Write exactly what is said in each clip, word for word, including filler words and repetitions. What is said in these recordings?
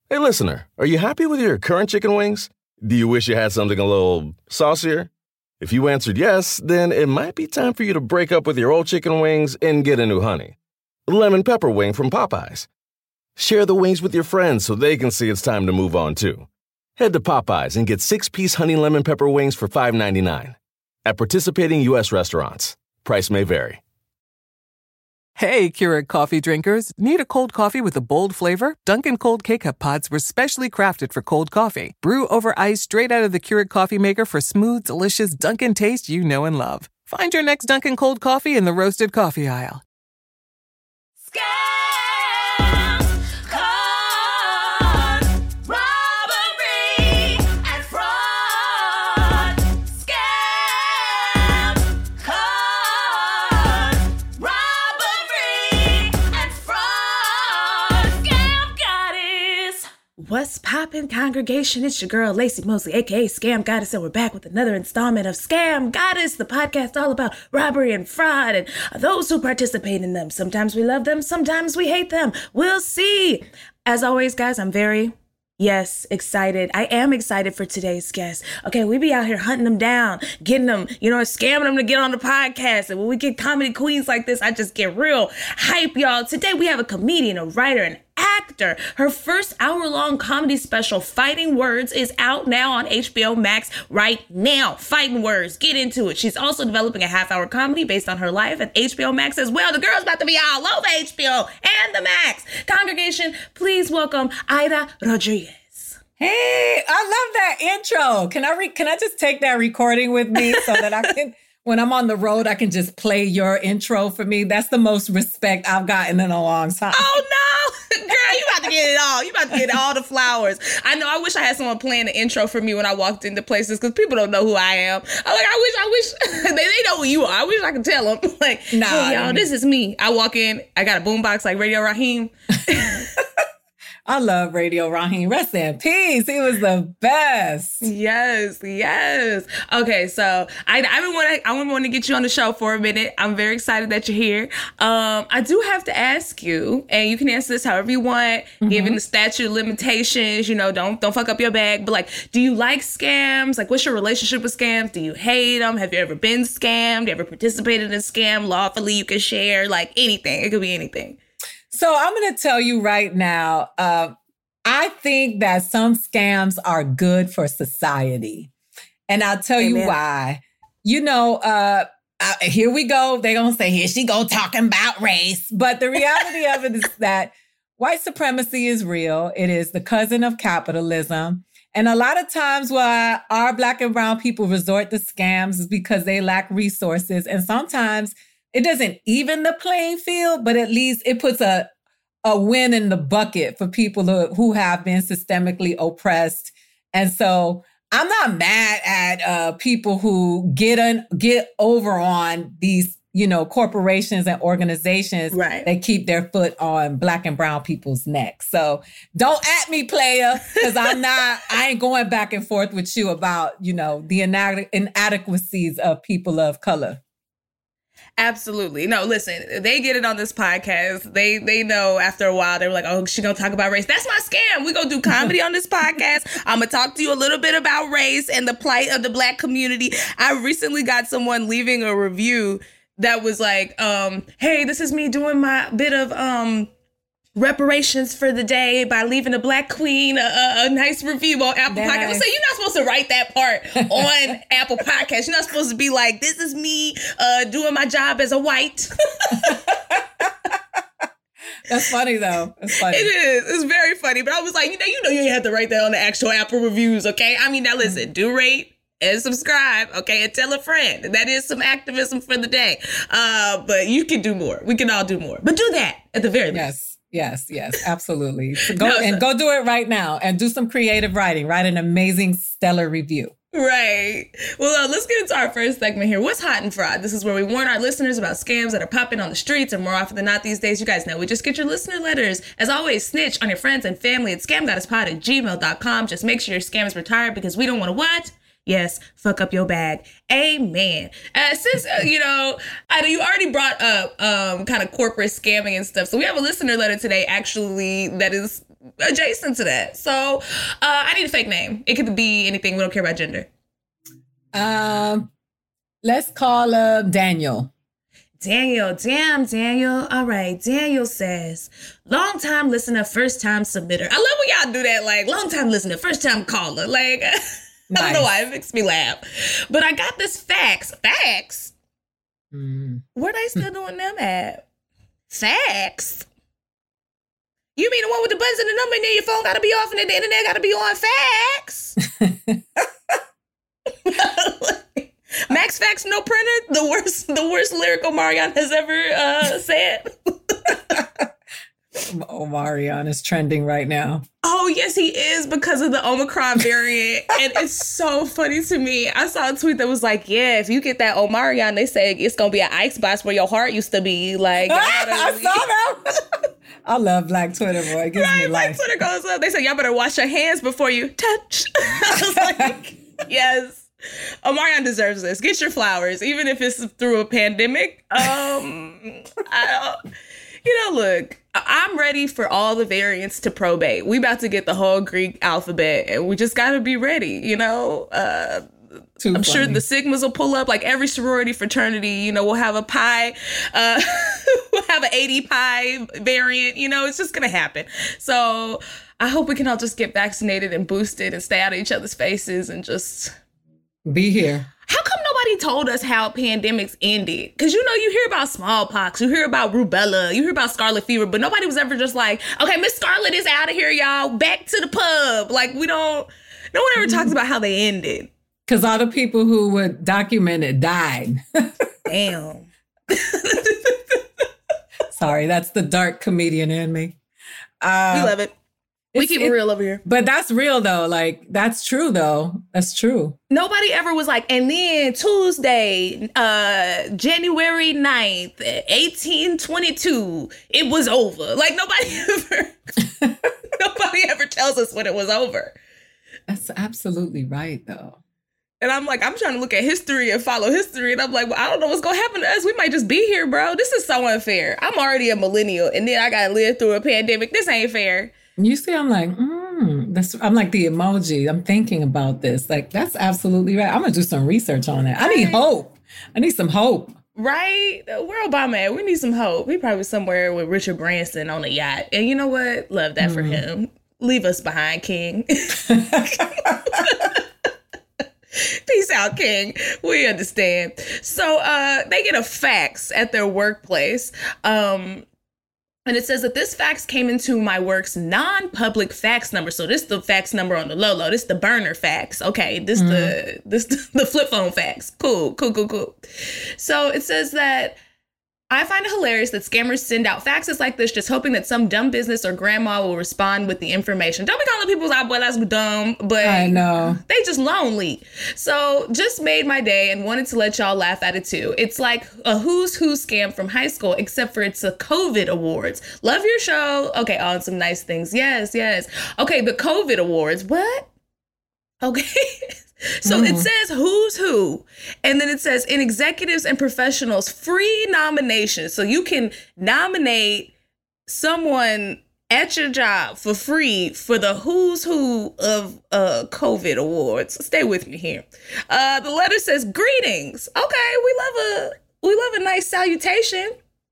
Hey, listener, are you happy with your current chicken wings? Do you wish you had something a little saucier? If you answered yes, then it might be time for you to break up with your old chicken wings and get a new honey. Lemon pepper wing from Popeyes. Share the wings with your friends so they can see it's time to move on too. Head to Popeyes and get six-piece honey lemon pepper wings for five ninety-nine. At participating U S restaurants. Price may vary. Hey, Keurig coffee drinkers. Need a cold coffee with a bold flavor? Dunkin' Cold K-Cup pods were specially crafted for cold coffee. Brew over ice straight out of the Keurig coffee maker for smooth, delicious Dunkin' taste you know and love. Find your next Dunkin' Cold coffee in the roasted coffee aisle. What's poppin', congregation? It's your girl, Lacey Mosley, a k a. Scam Goddess, and we're back with another installment of Scam Goddess, the podcast all about robbery and fraud and those who participate in them. Sometimes we love them, sometimes we hate them. We'll see. As always, guys, I'm very, yes, excited. I am excited for today's guest. Okay, we be out here hunting them down, getting them, you know, scamming them to get on the podcast. And when we get comedy queens like this, I just get real hype, y'all. Today, we have a comedian, a writer, an actor. Her first hour-long comedy special, Fighting Words, is out now on H B O Max right now. Fighting Words. Get into it. She's also developing a half-hour comedy based on her life at H B O Max as well. The girl's about to be all over H B O and the Max. Congregation, please welcome Aida Rodriguez. Hey, I love that intro. Can I re- can I just take that recording with me so that I can, when I'm on the road, I can just play your intro for me? That's the most respect I've gotten in a long time. Oh, no. Girl, you about to get it all. You about to get all the flowers. I know. I wish I had someone playing the intro for me when I walked into places because people don't know who I am. I'm like, I wish, I wish they, they know who you are. I wish I could tell them. Like, nah, hey, y'all, this is me. I walk in. I got a boombox like Radio Raheem. I love Radio Raheem. Rest in peace. He was the best. Yes, yes. Okay, so I I've been want I want to get you on the show for a minute. I'm very excited that you're here. Um, I do have to ask you, and you can answer this however you want, mm-hmm. given the statute of limitations. You know, don't don't fuck up your bag. But like, do you like scams? Like, what's your relationship with scams? Do you hate them? Have you ever been scammed? You ever participated in a scam lawfully? You can share like anything. It could be anything. So I'm going to tell you right now, uh, I think that some scams are good for society. And I'll tell Amen. you why. You know, uh, uh, here we go. They're going to say, here she go talking about race. But the reality of it is that white supremacy is real. It is the cousin of capitalism. And a lot of times why our Black and brown people resort to scams is because they lack resources. And sometimes it doesn't even the playing field, but at least it puts a, a win in the bucket for people who, who have been systemically oppressed. And so I'm not mad at uh, people who get on, get over on these, you know, corporations and organizations right. that keep their foot on Black and brown people's necks. So don't at me, player, because I'm not, I ain't going back and forth with you about, you know, the inade- inadequacies of people of color. Absolutely. No, listen, they get it on this podcast. They they know after a while, they were like, oh, she gonna talk about race. That's my scam. We gonna do comedy on this podcast. I'm gonna talk to you a little bit about race and the plight of the Black community. I recently got someone leaving a review that was like, um, hey, this is me doing my bit of um reparations for the day by leaving a Black queen a, a, a nice review on Apple nice. Podcast. I say, you're not supposed to write that part on Apple Podcast. You're not supposed to be like, this is me uh, doing my job as a white. That's funny, though. It's funny. It is. It's very funny. But I was like, you know, you know, you have to write that on the actual Apple reviews, okay? I mean, now listen, do rate and subscribe, okay, and tell a friend. That is some activism for the day. Uh, but you can do more. We can all do more. But do that at the very least. Yes. Yes, yes, absolutely. So go no, and so- go do it right now and do some creative writing. Write an amazing, stellar review. Right. Well, uh, let's get into our first segment here. What's hot and fried? This is where we warn our listeners about scams that are popping on the streets, and more often than not these days, you guys know, we just get your listener letters. As always, snitch on your friends and family at scamgoddesspod at gmail dot com. Just make sure your scam is retired because we don't want to what? Yes, fuck up your bag. Amen. Uh, since, uh, you know, I know you already brought up um, kind of corporate scamming and stuff. So we have a listener letter today, actually, that is adjacent to that. So uh, I need a fake name. It could be anything. We don't care about gender. Um, let's call uh, Daniel. Daniel, damn, Daniel. All right, Daniel says, long time listener, first time submitter. I love when y'all do that, like, long time listener, first time caller. Like, nice. I don't know why, it makes me laugh. But I got this fax. Fax? Mm. Where they still doing them at? Fax? You mean the one with the buttons and the number, and then your phone got to be off and then the internet got to be on? Fax? Max Fax No Printer, the worst, the worst lyric Omarion has ever uh, said. Omarion is trending right now. Oh, yes, he is, because of the Omicron variant. And it's so funny to me. I saw a tweet that was like, yeah, if you get that Omarion, they say it's going to be an ice box where your heart used to be. Like, I saw that. I love Black Twitter, boy. It gives right, me life. Black Twitter goes up. They say, y'all better wash your hands before you touch. I was like, yes. Omarion deserves this. Get your flowers, even if it's through a pandemic. Um, I don't, you know, look, I'm ready for all the variants to probate. We about to get the whole Greek alphabet, and we just got to be ready, you know? Uh, I'm funny. Sure the Sigmas will pull up, like every sorority fraternity, you know, we'll have a pi, uh, we'll have an eighty pi variant, you know, it's just going to happen. So I hope we can all just get vaccinated and boosted and stay out of each other's faces and just... be here. How come nobody told us how pandemics ended? Because, you know, you hear about smallpox, you hear about rubella, you hear about scarlet fever, but nobody was ever just like, okay, Miss Scarlet is out of here, y'all. Back to the pub. Like, we don't, no one ever talks about how they ended. Because all the people who were documented died. Damn. Sorry, that's the dark comedian in me. Uh, we love it. We keep it, it real over here. But that's real, though. Like, that's true, though. That's true. Nobody ever was like, and then Tuesday, uh, January ninth, eighteen twenty-two, it was over. Like, nobody ever, nobody ever tells us when it was over. That's absolutely right, though. And I'm like, I'm trying to look at history and follow history. And I'm like, well, I don't know what's going to happen to us. We might just be here, bro. This is so unfair. I'm already a millennial, and then I got to live through a pandemic. This ain't fair. You see, I'm like, mm, that's, I'm like the emoji. I'm thinking about this. Like, that's absolutely right. I'm going to do some research on it. I need hope. I need some hope. Right? Where Obama at? We need some hope. He probably somewhere with Richard Branson on a yacht. And you know what? Love that mm. for him. Leave us behind, King. Peace out, King. We understand. So uh, they get a fax at their workplace. Um And it says that this fax came into my work's non-public fax number. So this is the fax number on the low low. This is the burner fax. Okay, this mm-hmm. the this the flip phone fax. Cool, cool, cool, cool. So it says that I find it hilarious that scammers send out faxes like this, just hoping that some dumb business or grandma will respond with the information. Don't be calling people's abuelas dumb, but I know they just lonely. So just made my day and wanted to let y'all laugh at it too. It's like a who's who scam from high school, except for it's a COVID awards. Love your show. Okay, on some nice things. Yes, yes. Okay, the COVID awards. What? Okay. So mm. it says who's who, and then it says in executives and professionals, free nominations. So you can nominate someone at your job for free for the who's who of uh, COVID awards. Stay with me here. Uh, the letter says greetings. Okay, we love a we love a nice salutation.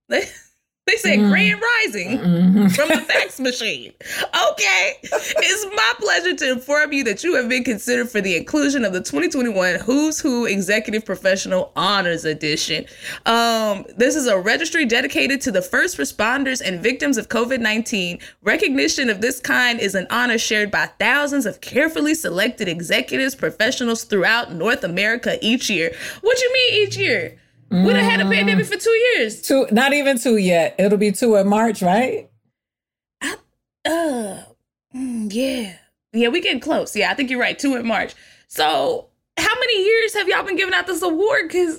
They said mm. Grand Rising mm-hmm. from the fax machine. Okay. It's my pleasure to inform you that you have been considered for the inclusion of the twenty twenty-one Who's Who Executive Professional Honors Edition. Um, this is a registry dedicated to the first responders and victims of COVID nineteen. Recognition of this kind is an honor shared by thousands of carefully selected executives, professionals throughout North America each year. What you mean each year? We done had a pandemic for two years. Two, not even two yet. It'll be two in March, right? I, uh, mm, yeah. Yeah, we getting close. Yeah, I think you're right. Two in March. So how many years have y'all been giving out this award? Because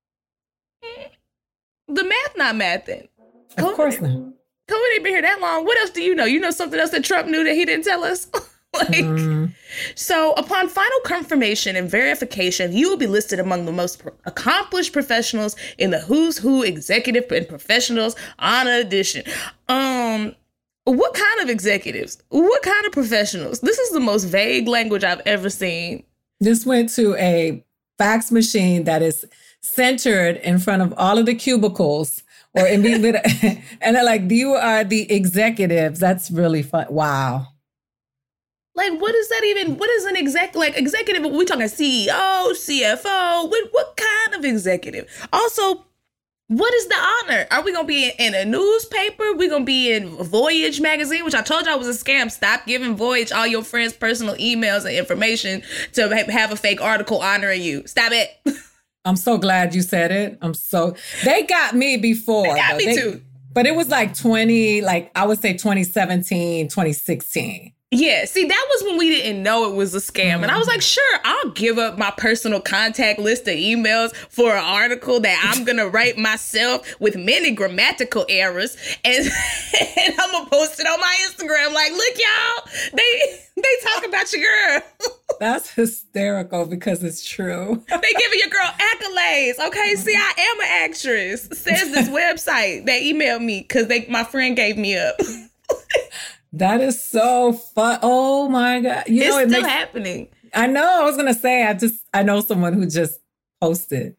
mm, the math not mathing. Of COVID, course not. COVID ain't been here that long. What else do you know? You know something else that Trump knew that he didn't tell us? Like, mm. So upon final confirmation and verification, you will be listed among the most pro- accomplished professionals in the Who's Who Executive and Professionals Honor Edition. Um, What kind of executives? What kind of professionals? This is the most vague language I've ever seen. This went to a fax machine that is centered in front of all of the cubicles, or in between, and they're like, you are the executives. That's really fun. Wow. Like, what is that even? What is an exec? Like, executive? We talking C E O, C F O? What, what kind of executive? Also, what is the honor? Are we going to be in, in a newspaper? We going to be in Voyage magazine, which I told y'all was a scam. Stop giving Voyage all your friends' personal emails and information to ha- have a fake article honoring you. Stop it. I'm so glad you said it. I'm so, they got me before. They got though. me they, too. But it was like twenty, like I would say twenty seventeen, twenty sixteen. Yeah, see, that was when we didn't know it was a scam. Mm-hmm. And I was like, sure, I'll give up my personal contact list of emails for an article that I'm going to write myself with many grammatical errors. And, and I'm going to post it on my Instagram like, look, y'all, they they talk about your girl. That's hysterical because it's true. They giving your girl accolades. Okay, see, I am an actress, says this website that emailed me because they my friend gave me up. That is so fun. Oh my God. You it's know, it still makes, happening. I know. I was going to say, I just, I know someone who just posted.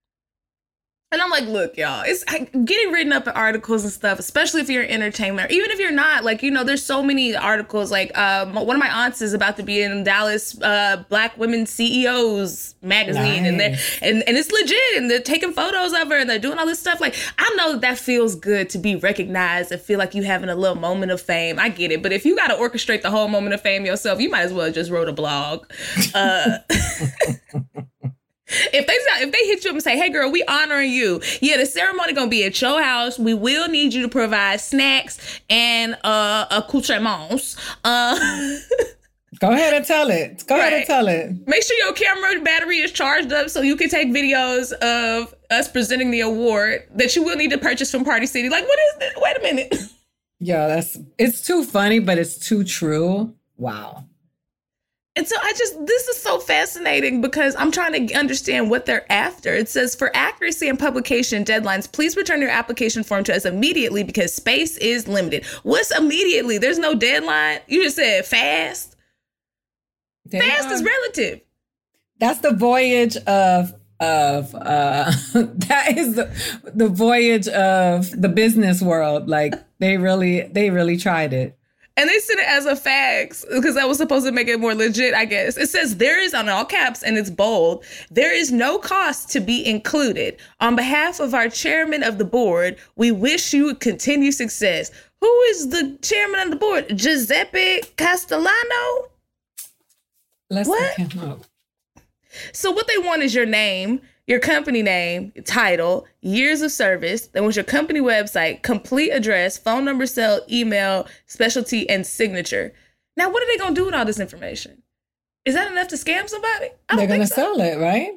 And I'm like, look, y'all, it's I, getting written up in articles and stuff, especially if you're in entertainment, or even if you're not, like, you know, there's so many articles. Like um, one of my aunts is about to be in Dallas uh, Black Women C E Os magazine. Nice. and, they're, and and it's legit. And they're taking photos of her and they're doing all this stuff. Like, I know that, that feels good to be recognized and feel like you having a little moment of fame. I get it. But if you got to orchestrate the whole moment of fame yourself, you might as well just wrote a blog. Uh If they if they hit you up and say, hey, girl, we honoring you. Yeah, the ceremony going to be at your house. We will need you to provide snacks and uh, accoutrements. Uh, Go ahead and tell it. Go right. ahead and tell it. Make sure your camera battery is charged up so you can take videos of us presenting the award that you will need to purchase from Party City. Like, what is this? Wait a minute. Yeah, that's it's too funny, but it's too true. Wow. And so I just, this is so fascinating because I'm trying to understand what they're after. It says, for accuracy and publication deadlines, please return your application form to us immediately because space is limited. What's immediately? There's no deadline. You just said fast. They fast are, is relative. That's the voyage of, of uh, that is the, the voyage of the business world. Like they really, they really tried it. And they sent it as a fax because that was supposed to make it more legit, I guess. It says there is, on all caps, and it's bold, there is no cost to be included. On behalf of our chairman of the board, we wish you continued success. Who is the chairman of the board? Giuseppe Castellano? Let's what? look him up. So what they want is your name, your company name, title, years of service. They want your company website, complete address, phone number, cell, email, specialty, and signature. Now, what are they going to do with all this information? Is that enough to scam somebody? They're going to so. sell it, right?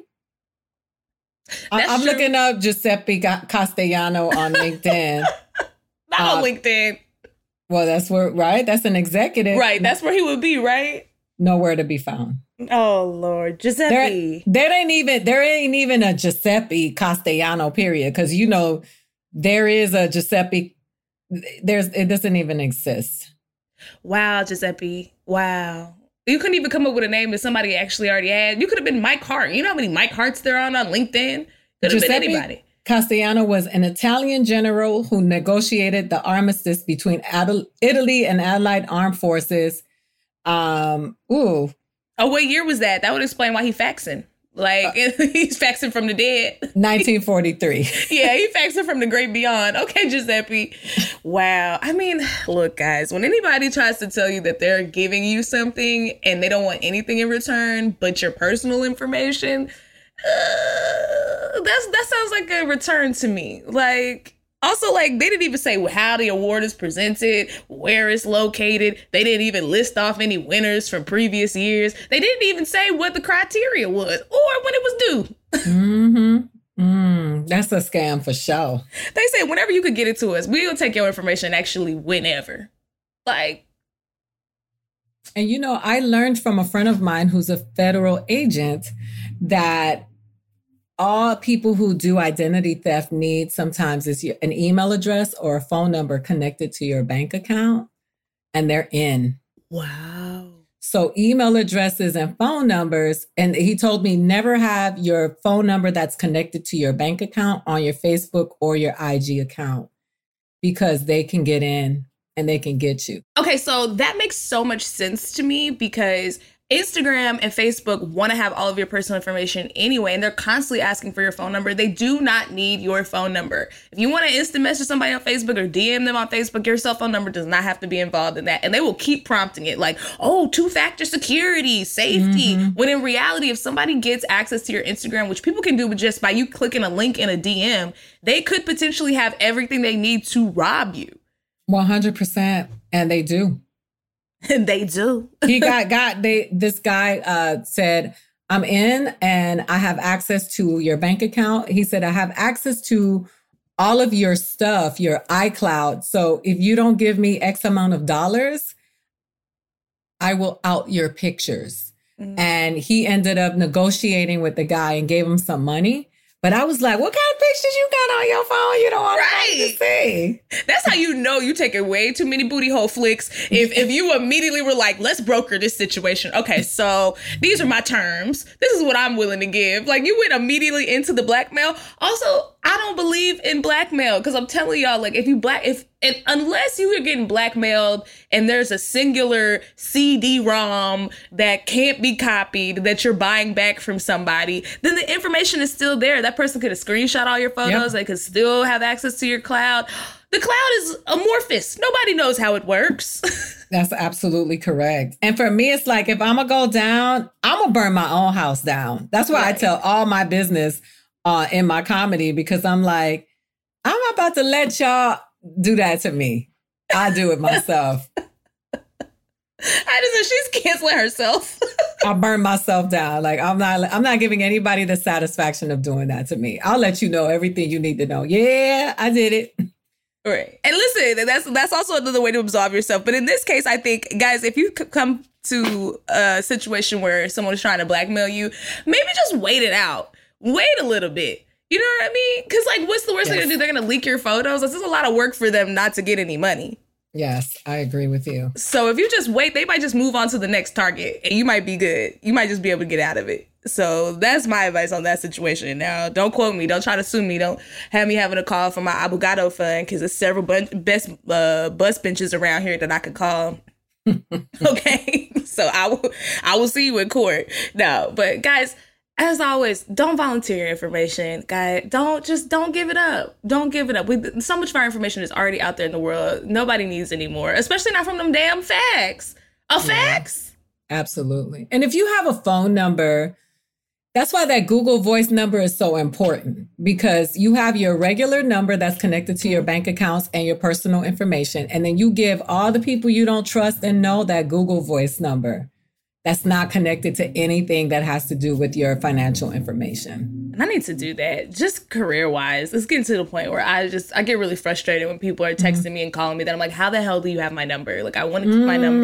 That's I'm true. Looking up Giuseppe Castellano on LinkedIn. Not uh, on LinkedIn. Well, that's where, right? That's an executive. Right. That's where he would be, right? Nowhere to be found. Oh, Lord. Giuseppe. There, there ain't even there ain't even a Giuseppe Castellano, period. Because, you know, there is a Giuseppe. There's It doesn't even exist. Wow, Giuseppe. Wow. You couldn't even come up with a name that somebody actually already had. You could have been Mike Hart. You know how many Mike Harts there are on, on LinkedIn? Could have been anybody. Castellano was an Italian general who negotiated the armistice between Ad- Italy and Allied armed forces. Um, ooh. Oh, what year was that? That would explain why he faxing. Like, uh, he's faxing from the dead. nineteen forty-three. Yeah, he faxing from the great beyond. Okay, Giuseppe. Wow. I mean, look, guys, when anybody tries to tell you that they're giving you something and they don't want anything in return but your personal information, uh, that's that sounds like a return to me. Like, also, like, they didn't even say how the award is presented, where it's located. They didn't even list off any winners from previous years. They didn't even say what the criteria was or when it was due. Mm-hmm. Mm, that's a scam for sure. They say whenever you could get it to us, we'll take your information actually whenever. Like. And, you know, I learned from a friend of mine who's a federal agent that all people who do identity theft need sometimes is an email address or a phone number connected to your bank account. and they're in. Wow. So email addresses and phone numbers. And he told me never have your phone number that's connected to your bank account on your Facebook or your I G account, because they can get in and they can get you. Okay, so that makes so much sense to me, because Instagram and Facebook want to have all of your personal information anyway, and they're constantly asking for your phone number. They do not need your phone number. If you want to instant message somebody on Facebook or D M them on Facebook, your cell phone number does not have to be involved in that. And they will keep prompting it like, oh, two-factor security, safety. Mm-hmm. When in reality, if somebody gets access to your Instagram, which people can do with just by you clicking a link in a D M, they could potentially have everything they need to rob you. one hundred percent. And they do. And they do. he got, got, they, this guy uh, said, I'm in and I have access to your bank account. He said, I have access to all of your stuff, your iCloud. So if you don't give me X amount of dollars, I will out your pictures. Mm-hmm. And he ended up negotiating with the guy and gave him some money. But I was like, what kind of pictures you got on your phone you don't want right. to see? That's how you know you taking way too many booty hole flicks. If if you immediately were like, let's broker this situation. Okay, so these are my terms. This is what I'm willing to give. Like, you went immediately into the blackmail. Also, I don't believe in blackmail, because I'm telling y'all, like, if you black, if it, unless you are getting blackmailed and there's a singular C D ROM that can't be copied that you're buying back from somebody, then the information is still there. That person could have screenshot all your photos. Yep. They could still have access to your cloud. The cloud is amorphous. Nobody knows how it works. That's absolutely correct. And for me, it's like, if I'm going to go down, I'm going to burn my own house down. That's why right. I tell all my business uh, in my comedy, because I'm like, I'm not about to let y'all do that to me. I do it myself. I just she's canceling herself. I burn myself down. Like, I'm not I'm not giving anybody the satisfaction of doing that to me. I'll let you know everything you need to know. Yeah, I did it. Right. And listen, that's that's also another way to absolve yourself. But in this case, I think, guys, if you come to a situation where someone is trying to blackmail you, maybe just wait it out. Wait a little bit. You know what I mean? Because, like, what's the worst yes. thing to do? They're going to leak your photos. This is a lot of work for them not to get any money. Yes, I agree with you. So if you just wait, they might just move on to the next target and you might be good. You might just be able to get out of it. So that's my advice on that situation. Now, don't quote me. Don't try to sue me. Don't have me having a call from my Abogado fund, because there's several bun- best uh, bus benches around here that I could call. Okay? So I will, I will see you in court. No, but guys, as always, don't volunteer your information, guys. Don't just don't give it up. Don't give it up. We, so much of our information is already out there in the world. Nobody needs any more, especially not from them damn facts. A yeah, fax? Absolutely. And if you have a phone number, that's why that Google Voice number is so important, because you have your regular number that's connected to your bank accounts and your personal information. And then you give all the people you don't trust and know that Google Voice number that's not connected to anything that has to do with your financial information. And I need to do that, just career-wise. It's getting to the point where I just, I get really frustrated when people are texting mm-hmm. me and calling me that I'm like, how the hell do you have my number? Like, I want to keep mm-hmm. my number.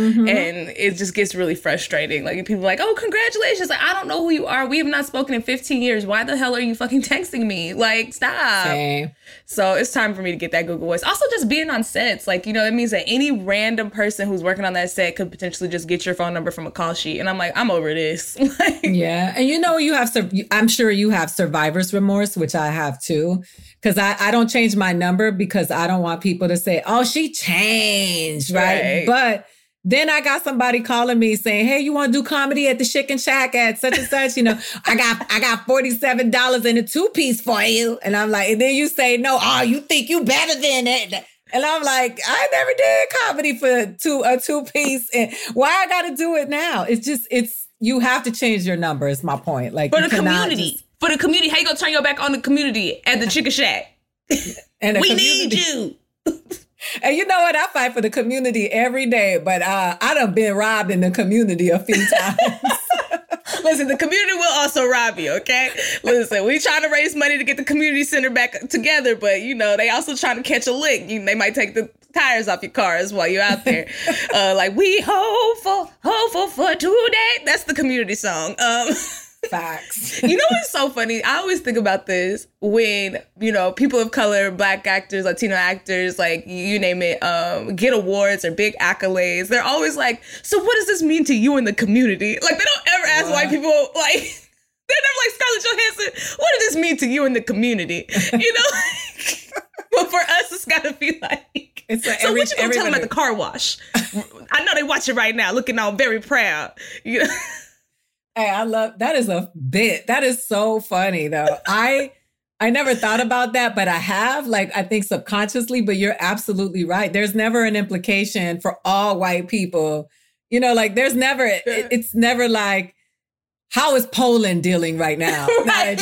And it just gets really frustrating. Like, people are like, oh, congratulations. Like, I don't know who you are. We have not spoken in fifteen years. Why the hell are you fucking texting me? Like, stop. Same. So it's time for me to get that Google Voice. Also, just being on sets. Like, you know, it means that any random person who's working on that set could potentially just get your phone number from a call sheet. And I'm like, I'm over this. Like, yeah. And you know, you have, I'm sure you have survivor's remorse, which I have too. Because I, I don't change my number because I don't want people to say, oh, she changed, right? right? But then I got somebody calling me saying, hey, you want to do comedy at the Chicken Shack at such and such? You know, I got I got forty-seven dollars in a two-piece for you. And I'm like, and then you say, no, oh, you think you better than it. And I'm like, I never did comedy for two a two-piece. And why I got to do it now? It's just, it's, you have to change your number is my point. Like, for the community. Just, for the community. How you going to turn your back on the community at the Chicken Shack? And we community. need you. And you know what? I fight for the community every day, but uh, I done been robbed in the community a few times. Listen, the community will also rob you, okay? Listen, we trying to raise money to get the community center back together, but, you know, they also trying to catch a lick. You, they might take the tires off your cars while you're out there. uh, like, we hopeful, hopeful for today. That's the community song. Um Facts. You know what's so funny? I always think about this when, you know, people of color, Black actors, Latino actors, like you name it, um, get awards or big accolades. They're always like, so what does this mean to you in the community? Like, they don't ever ask what? white people, like, they're never like, Scarlett Johansson, what does this mean to you in the community? You know? But for us, it's got to be like, it's like so every, what you gonna tell them at the car wash? I know they watch it right now, looking all very proud. You know? Hey, I love, that is a bit. That is so funny, though. I I never thought about that, but I have, like, I think subconsciously, but you're absolutely right. There's never an implication for all white people. You know, like, there's never, it, it's never like, how is Poland dealing right now? Right.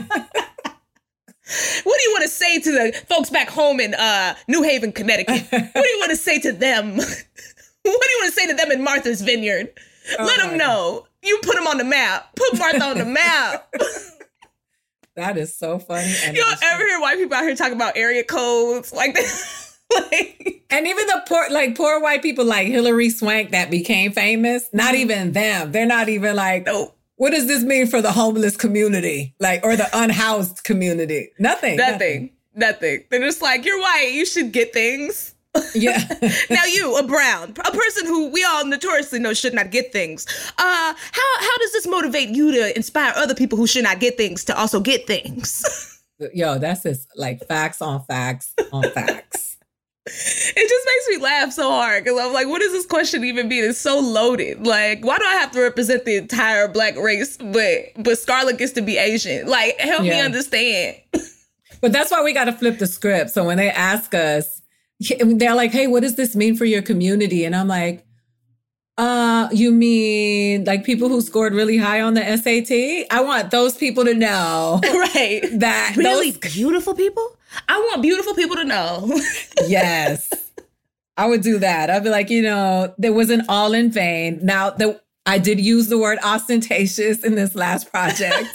What do you want to say to the folks back home in uh, New Haven, Connecticut? What do you want to say to them? What do you want to say to them in Martha's Vineyard? Oh, Let them know. You put them on the map. Put Martha on the map. That is so funny. And you don't ever hear white people out here talking about area codes like this? Like, and even the poor, like poor white people like Hillary Swank that became famous, not even them. They're not even like, nope. What does this mean for the homeless community? Like, or the unhoused community? Nothing. Nothing. Nothing. Nothing. They're just like, you're white. You should get things. Yeah. Now you, a brown, a person who we all notoriously know should not get things. Uh, how how does this motivate you to inspire other people who should not get things to also get things? Yo, that's just like facts on facts on facts. It just makes me laugh so hard because I'm like, what does this question even mean? It's so loaded. Like, why do I have to represent the entire Black race, but but Scarlett gets to be Asian? Like, help yeah. me understand. But that's why we got to flip the script. So when they ask us, they're like, hey, what does this mean for your community? And I'm like, uh, you mean like people who scored really high on the S A T? I want those people to know. Right. That really those... beautiful people? I want beautiful people to know. Yes. I would do that. I'd be like, you know, there wasn't all in vain. Now, the, I did use the word ostentatious in this last project.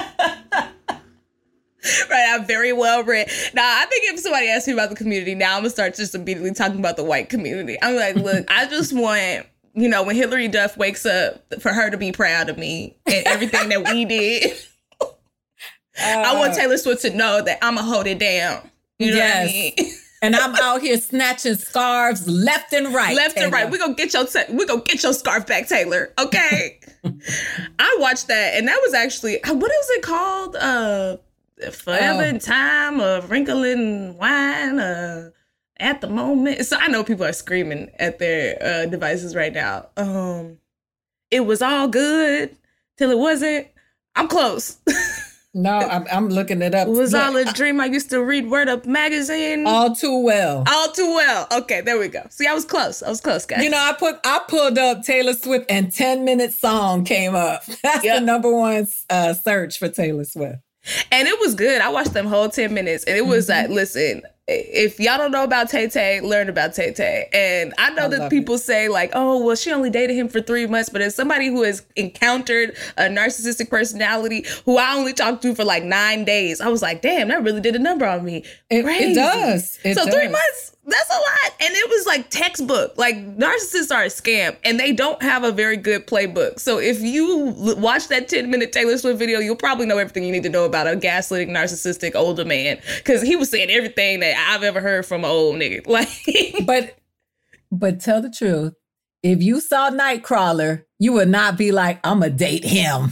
Right, I'm very well read. Now, I think if somebody asks me about the community, now I'm going to start just immediately talking about the white community. I'm like, look, I just want, you know, when Hillary Duff wakes up, for her to be proud of me and everything that we did. Uh, I want Taylor Swift to know that I'm going to hold it down. You know yes. what I mean? And I'm out here snatching scarves left and right. Left Taylor. and right. We're going to get your ta- we're gonna get your scarf back, Taylor. Okay? I watched that, and that was actually, what was it called? Uh... Forever oh. in Time, a Wrinkle in Wine, uh, At the Moment. So I know people are screaming at their uh, devices right now. Um, it was all good till it wasn't. I'm close. No, I'm, I'm looking it up. It was Look, all a dream. I used to read Word Up magazine. All too well. All too well. Okay, there we go. See, I was close. I was close, guys. You know, I put I pulled up Taylor Swift and ten minute song came up. That's yep. the number one uh, search for Taylor Swift. And it was good. I watched them whole ten minutes. And it was like, mm-hmm. uh, listen, if y'all don't know about Tay Tay, learn about Tay Tay. And I know I that people it. say like, oh, well, she only dated him for three months. But as somebody who has encountered a narcissistic personality who I only talked to for like nine days, I was like, damn, that really did a number on me. It, it does. It so does. three months, that's a lot. And it was like textbook. Like narcissists are a scam and they don't have a very good playbook. So if you l- watch that ten minute Taylor Swift video, you'll probably know everything you need to know about a gaslighting, narcissistic older man. Because he was saying everything that I've ever heard from an old nigga. Like, but, but tell the truth. If you saw Nightcrawler, you would not be like, I'm going to date him.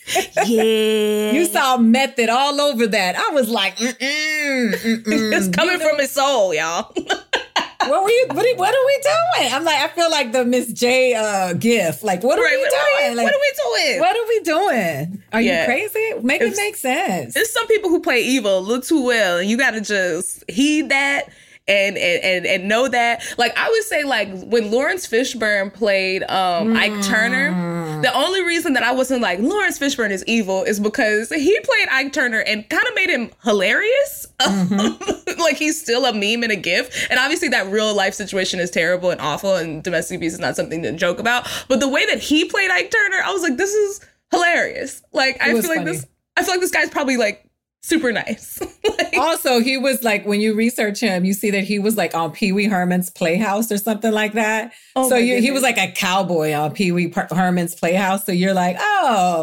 Yeah. You saw method all over that. I was like, mm-mm, mm-mm. It's coming you know? from his soul, y'all. What were you, what, are, what are we doing? I'm like, I feel like the Miss J uh, gif. Like, what are right, we what doing? Are we, like, what are we doing? What are we doing? Are yeah. you crazy? Make it's, it make sense. There's some people who play evil a little too well, and you got to just heed that. And, and and know that, like, I would say, like, when Lawrence Fishburne played um, mm. Ike Turner, the only reason that I wasn't like, Lawrence Fishburne is evil is because he played Ike Turner and kind of made him hilarious. Mm-hmm. Like, he's still a meme and a gif. And obviously that real life situation is terrible and awful, and domestic abuse is not something to joke about. But the way that he played Ike Turner, I was like, this is hilarious. Like, I feel like funny. this, I feel like this guy's probably, like, super nice. Like, also, he was like, when you research him, you see that he was like on Pee Wee Herman's Playhouse or something like that. Oh so you, he was like a cowboy on Pee Wee Herman's Playhouse. So you're like, oh,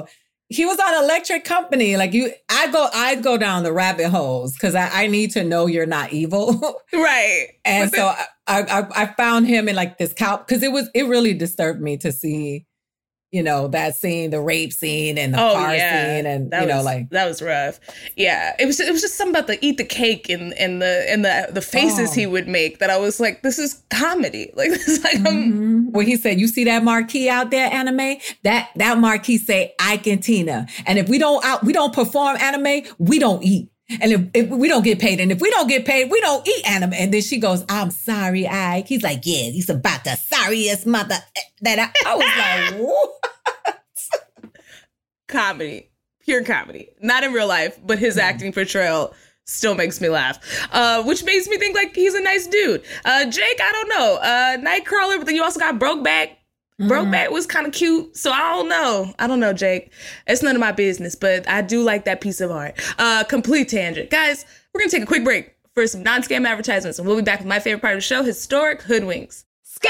he was on Electric Company. Like you, I go, I'd go down the rabbit holes because I, I need to know you're not evil, right? And so I, I, I found him in like this cow because it was, it really disturbed me to see, you know, that scene, the rape scene and the oh, car yeah. scene, and that you know, was, like that was rough. Yeah, it was. It was just something about the eat the cake and and the and the the faces oh. he would make that I was like, this is comedy. Like this, is like mm-hmm. I'm. When he said, "You see that marquee out there, anime? That that marquee say Ike and Tina, and if we don't out, we don't perform anime, we don't eat." And if, if we don't get paid, and if we don't get paid, we don't eat anime. And then she goes, "I'm sorry, Ike." He's like, "Yeah, he's about the sorriest mother that I." I was like, "What?" Comedy, pure comedy. Not in real life, but his mm. acting portrayal still makes me laugh. Uh, which makes me think like he's a nice dude. Uh, Jake, I don't know. Uh, Nightcrawler, but then you also got Brokeback. Mm-hmm. Brokeback was kind of cute, so I don't know. I don't know, Jake. It's none of my business, but I do like that piece of art. Uh, complete tangent. Guys, we're going to take a quick break for some non-scam advertisements, and we'll be back with my favorite part of the show, Historic Hoodwinks.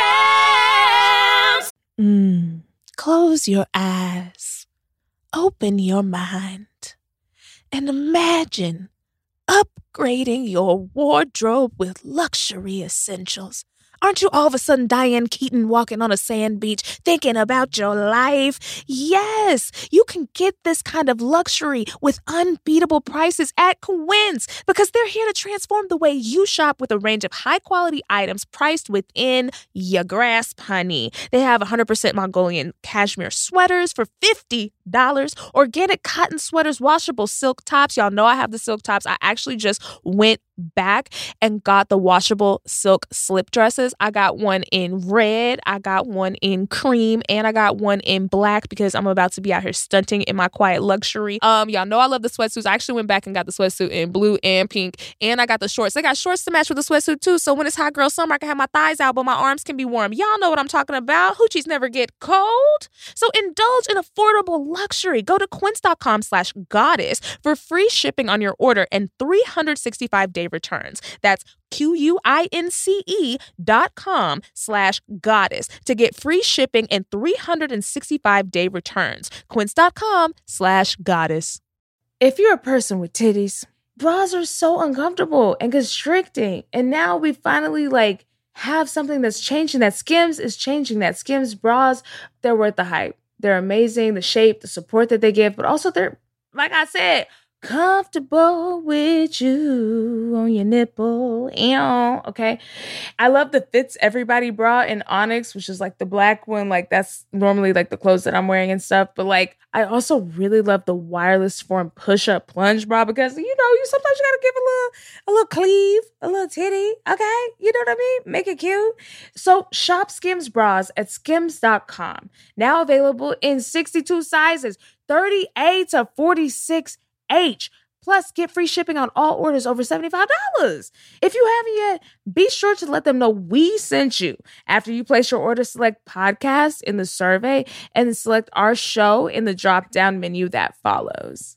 Scams! Mm, close your eyes. Open your mind. And imagine upgrading your wardrobe with luxury essentials. Aren't you all of a sudden Diane Keaton walking on a sand beach thinking about your life? Yes, you can get this kind of luxury with unbeatable prices at Quince because they're here to transform the way you shop with a range of high-quality items priced within your grasp, honey. They have one hundred percent Mongolian cashmere sweaters for fifty dollars, organic cotton sweaters, washable silk tops. Y'all know I have the silk tops. I actually just went back and got the washable silk slip dresses. I got one in red, I got one in cream, and I got one in black because I'm about to be out here stunting in my quiet luxury. Um, y'all know I love the sweatsuits. I actually went back and got the sweatsuit in blue and pink, and I got the shorts. They got shorts to match with the sweatsuit too, so when it's hot girl summer, I can have my thighs out, but my arms can be warm. Y'all know what I'm talking about. Hoochies never get cold. So indulge in affordable luxury. Go to quince.com slash goddess for free shipping on your order and three hundred sixty-five day returns. That's Q-U-I-N-C-E dot com slash goddess to get free shipping and three hundred sixty-five day returns. Quince.com slash goddess. If you're a person with titties, bras are so uncomfortable and constricting. And now we finally like have something that's changing. That Skims is changing that. Skims bras, they're worth the hype. They're amazing, the shape, the support that they give, but also they're, like I said, comfortable with you on your nipple. Ew, okay. I love the Fits Everybody bra in Onyx, which is like the black one. Like that's normally like the clothes that I'm wearing and stuff. But like, I also really love the Wireless Form push-up plunge bra because, you know, you sometimes you gotta give a little, a little cleave, a little titty. Okay. You know what I mean? Make it cute. So shop Skims bras at skims dot com. Now available in sixty-two sizes, thirty-eight to forty-six H. Plus, get free shipping on all orders over seventy-five dollars. If you haven't yet, be sure to let them know we sent you. After you place your order, select podcast in the survey and then select our show in the drop-down menu that follows.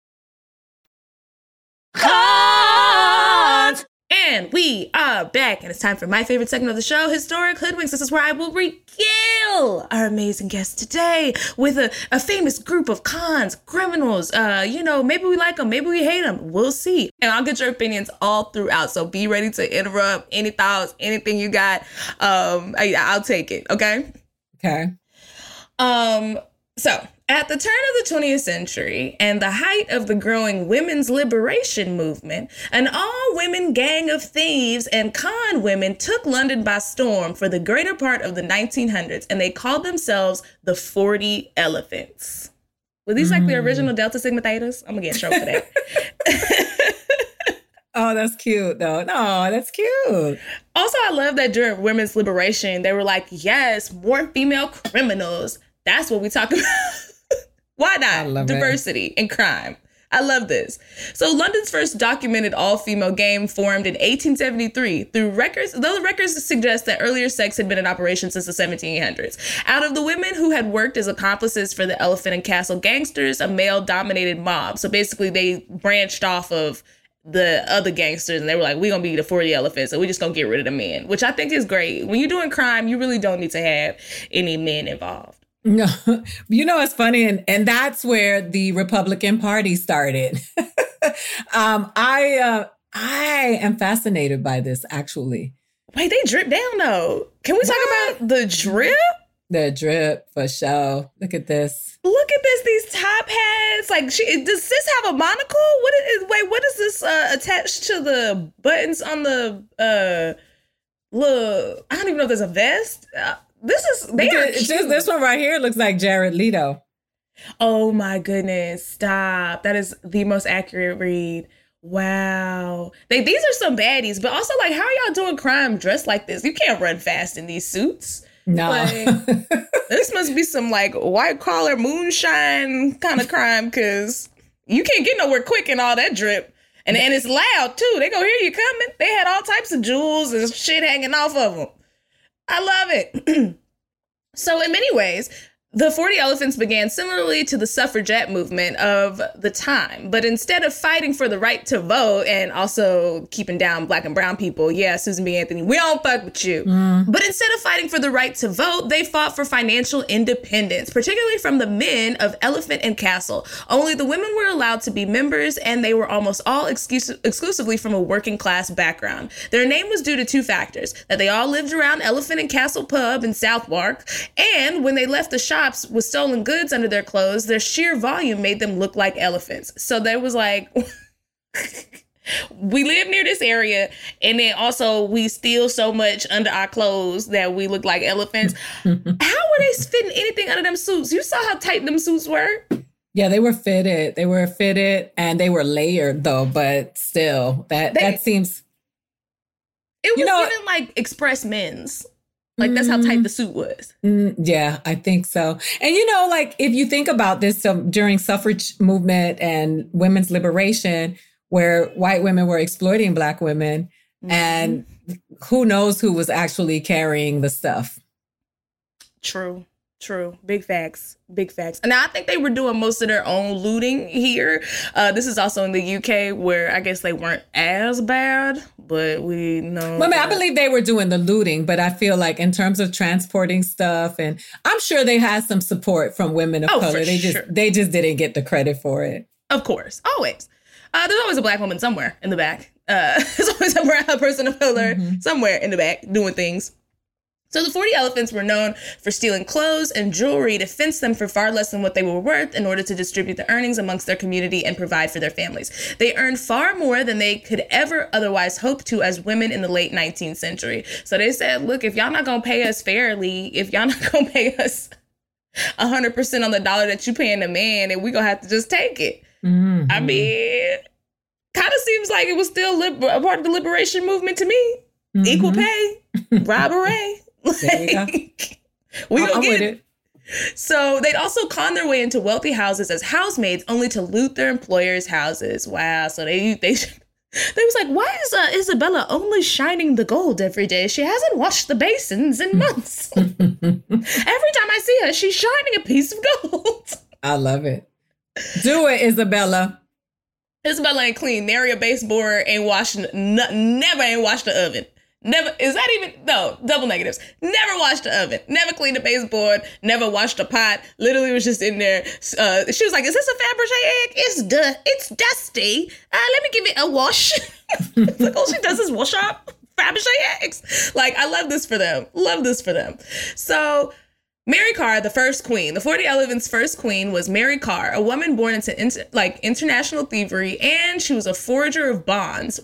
Cut! And we are back, and it's time for my favorite segment of the show, Historic Hoodwinks. This is where I will regale our amazing guest today with a, a famous group of cons, criminals. Uh, you know, maybe we like them, maybe we hate them. We'll see. And I'll get your opinions all throughout, so be ready to interrupt any thoughts, anything you got. Um, I, I'll take it, okay? Okay. Um, so... At the turn of the twentieth century and the height of the growing women's liberation movement, an all-women gang of thieves and con women took London by storm for the greater part of the nineteen hundreds, and they called themselves the forty Elephants. Were these mm. like the original Delta Sigma Thetas? I'm gonna get in trouble for that. Oh, that's cute, though. No, that's cute. Also, I love that during women's liberation, they were like, yes, more female criminals. That's what we talk about. Why not? Diversity in crime. I love this. So London's first documented all-female gang formed in eighteen seventy-three through records, though the records suggest that earlier sex had been in operation since the seventeen hundreds. Out of the women who had worked as accomplices for the Elephant and Castle gangsters, a male-dominated mob. So basically they branched off of the other gangsters and they were like, we're going to be the forty Elephants, so we're just going to get rid of the men, which I think is great. When you're doing crime, you really don't need to have any men involved. No, you know, it's funny. And, and that's where the Republican Party started. um, I, uh, I am fascinated by this, actually. Wait, they drip down though. Can we talk what? about the drip? The drip, for sure. Look at this. Look at this, these top hats. Like, she, does sis have a monocle? What is, wait, what is this uh, attached to the buttons on the, uh, look, I don't even know if there's a vest. Uh, this is, they are it's just, this one right here looks like Jared Leto. Oh my goodness, stop. That is the most accurate read. Wow. They, these are some baddies, but also like, how are y'all doing crime dressed like this? You can't run fast in these suits. No. Like, this must be some like white collar moonshine kind of crime, because you can't get nowhere quick in all that drip. And, and it's loud too. They gonna hear you coming. They had all types of jewels and shit hanging off of them. I love it. So in many ways, the forty Elephants began similarly to the suffragette movement of the time. But instead of fighting for the right to vote and also keeping down black and brown people, yeah, Susan B. Anthony, we don't fuck with you. Mm. But instead of fighting for the right to vote, they fought for financial independence, particularly from the men of Elephant and Castle. Only the women were allowed to be members, and they were almost all excuse- exclusively from a working class background. Their name was due to two factors: that they all lived around Elephant and Castle pub in Southwark, and when they left the shop with stolen goods under their clothes, their sheer volume made them look like elephants. So there was like, we live near this area, and then also we steal so much under our clothes that we look like elephants. How were they fitting anything under them suits? You saw how tight them suits were? Yeah, they were fitted. They were fitted and they were layered though, but still, that, they, that seems... It was you know, even like Express Men's. Like, that's how tight the suit was. Mm, yeah, I think so. And, you know, like, if you think about this, so during suffrage movement and women's liberation, where white women were exploiting black women, mm-hmm. and who knows who was actually carrying the stuff. True. True. Big facts. Big facts. And I think they were doing most of their own looting here. Uh, this is also in the U K, where I guess they weren't as bad, but we know. Well, I mean, I believe they were doing the looting, but I feel like in terms of transporting stuff, and I'm sure they had some support from women of oh, color. They sure. just they just didn't get the credit for it. Of course. Always. Uh, there's always a black woman somewhere in the back. Uh, there's always a person of color mm-hmm. somewhere in the back doing things. So the forty Elephants were known for stealing clothes and jewelry to fence them for far less than what they were worth in order to distribute the earnings amongst their community and provide for their families. They earned far more than they could ever otherwise hope to as women in the late nineteenth century. So they said, look, if y'all not going to pay us fairly, if y'all not going to pay us one hundred percent on the dollar that you paying the man, then we going to have to just take it. Mm-hmm. I mean, kind of seems like it was still liber- a part of the liberation movement to me. Mm-hmm. Equal pay, robbery. Like, we I'm gonna get with it. it. So they'd also con their way into wealthy houses as housemaids, only to loot their employers' houses. Wow. So they they they was like, why is uh, Isabella only shining the gold every day? She hasn't washed the basins in months. Every time I see her, she's shining a piece of gold. I love it. Do it, Isabella. Isabella ain't clean. Nary a baseboard, ain't washing, n- never ain't washed the oven. Never, is that even, no, double negatives. Never washed the oven, never cleaned the baseboard, never washed a pot, literally was just in there. Uh, she was like, is this a Fabergé egg? It's du- it's dusty. Uh, let me give it a wash. Like, all she does is wash up Fabergé eggs. Like, I love this for them. Love this for them. So Mary Carr, the first queen, the forty Elephants' first queen was Mary Carr, a woman born into inter- like international thievery, and she was a forger of bonds.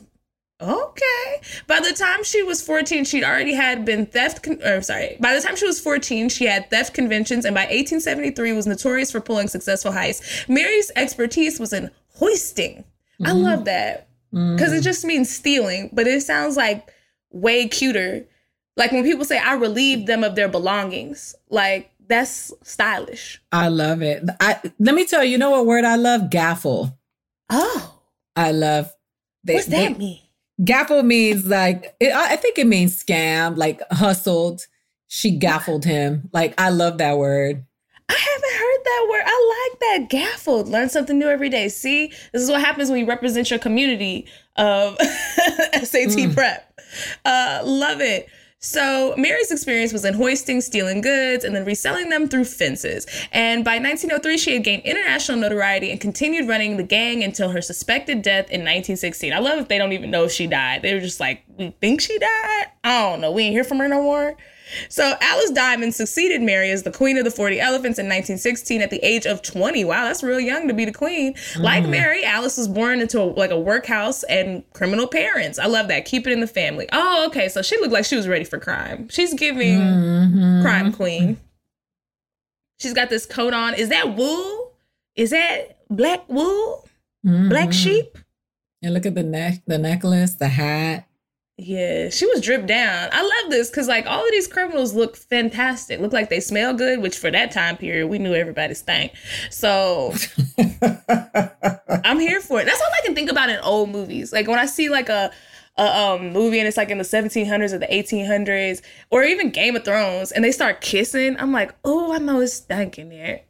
Okay. By the time she was fourteen, she'd already had been theft, con- or sorry, by the time she was fourteen, she had theft conventions, and by eighteen seventy-three was notorious for pulling successful heists. Mary's expertise was in hoisting. Mm-hmm. I love that, because mm-hmm. it just means stealing, but it sounds like way cuter. Like when people say, I relieved them of their belongings, like that's stylish. I love it. I, let me tell you, you know what word I love? Gaffle. Oh. I love. They, What's that they, mean? Gaffle means like, it, I think it means scam, like hustled. She gaffled him. Like, I love that word. I haven't heard that word. I like that. Gaffled. Learn something new every day. See, this is what happens when you represent your community of S A T mm. prep. Uh, love it. So Mary's experience was in hoisting, stealing goods, and then reselling them through fences. And by nineteen oh three, she had gained international notoriety and continued running the gang until her suspected death in nineteen sixteen. I love if they don't even know if she died. They were just like, we think she died? I don't know. We ain't hear from her no more. So Alice Diamond succeeded Mary as the queen of the forty Elephants in nineteen sixteen at the age of twenty. Wow, that's real young to be the queen. Mm. Like Mary, Alice was born into a, like a workhouse and criminal parents. I love that. Keep it in the family. Oh, okay. So she looked like she was ready for crime. She's giving mm-hmm. crime queen. She's got this coat on. Is that wool? Is that black wool? Mm-hmm. Black sheep? And look at the neck, the necklace, the hat. Yeah, she was dripped down. I love this because, like, all of these criminals look fantastic. Look like they smell good, which for that time period, we knew everybody stank. So I'm here for it. That's all I can think about in old movies. Like, when I see, like, a, a um, movie and it's, like, in the seventeen hundreds or the eighteen hundreds, or even Game of Thrones, and they start kissing, I'm like, oh, I know it's stank in there.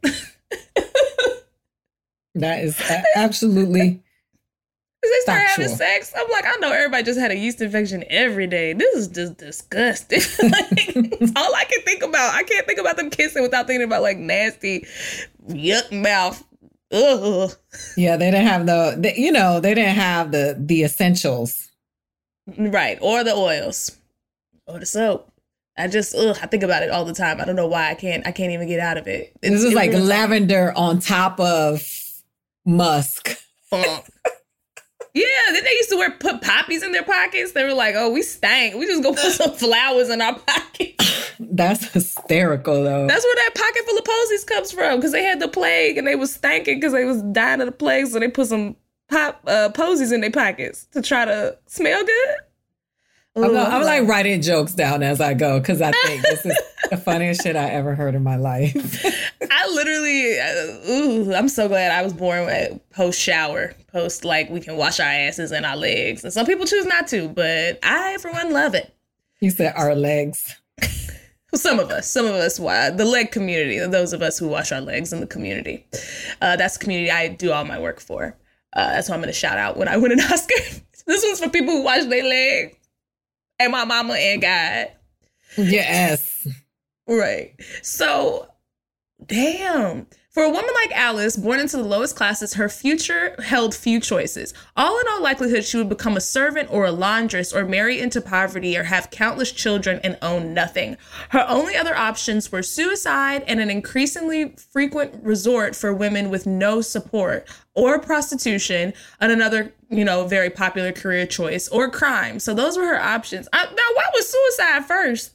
That is absolutely... They start Factual. having sex. I'm like, I know everybody just had a yeast infection every day. This is just disgusting. Like, it's all I can think about. I can't think about them kissing without thinking about like nasty yuck mouth. Ugh. Yeah, they didn't have the, the you know, they didn't have the the essentials. Right. Or the oils. Or the soap. I just, ugh, I think about it all the time. I don't know why I can't, I can't even get out of it. It's, this is it like lavender on top of musk. Funk. Yeah, then they used to wear put poppies in their pockets. They were like, "Oh, we stank. We just go put some flowers in our pockets." That's hysterical, though. That's where that pocket full of posies comes from, because they had the plague and they was stanking because they was dying of the plague. So they put some pop uh, posies in their pockets to try to smell good. Ooh, I'm, I'm like writing jokes down as I go because I think this is the funniest shit I ever heard in my life. I literally, uh, ooh, I'm so glad I was born with post shower, post like we can wash our asses and our legs. And some people choose not to, but I, for one, love it. You said our legs. Some of us, some of us, the leg community, those of us who wash our legs in the community. Uh, that's the community I do all my work for. Uh, that's what I'm going to shout out when I win an Oscar. This one's for people who wash their legs. And my mama and God. Yes. Right. So, damn. For a woman like Alice, born into the lowest classes, her future held few choices. All in all likelihood, she would become a servant or a laundress or marry into poverty or have countless children and own nothing. Her only other options were suicide and an increasingly frequent resort for women with no support, or prostitution, and another, you know, very popular career choice, or crime. So those were her options. I, now, why was suicide first?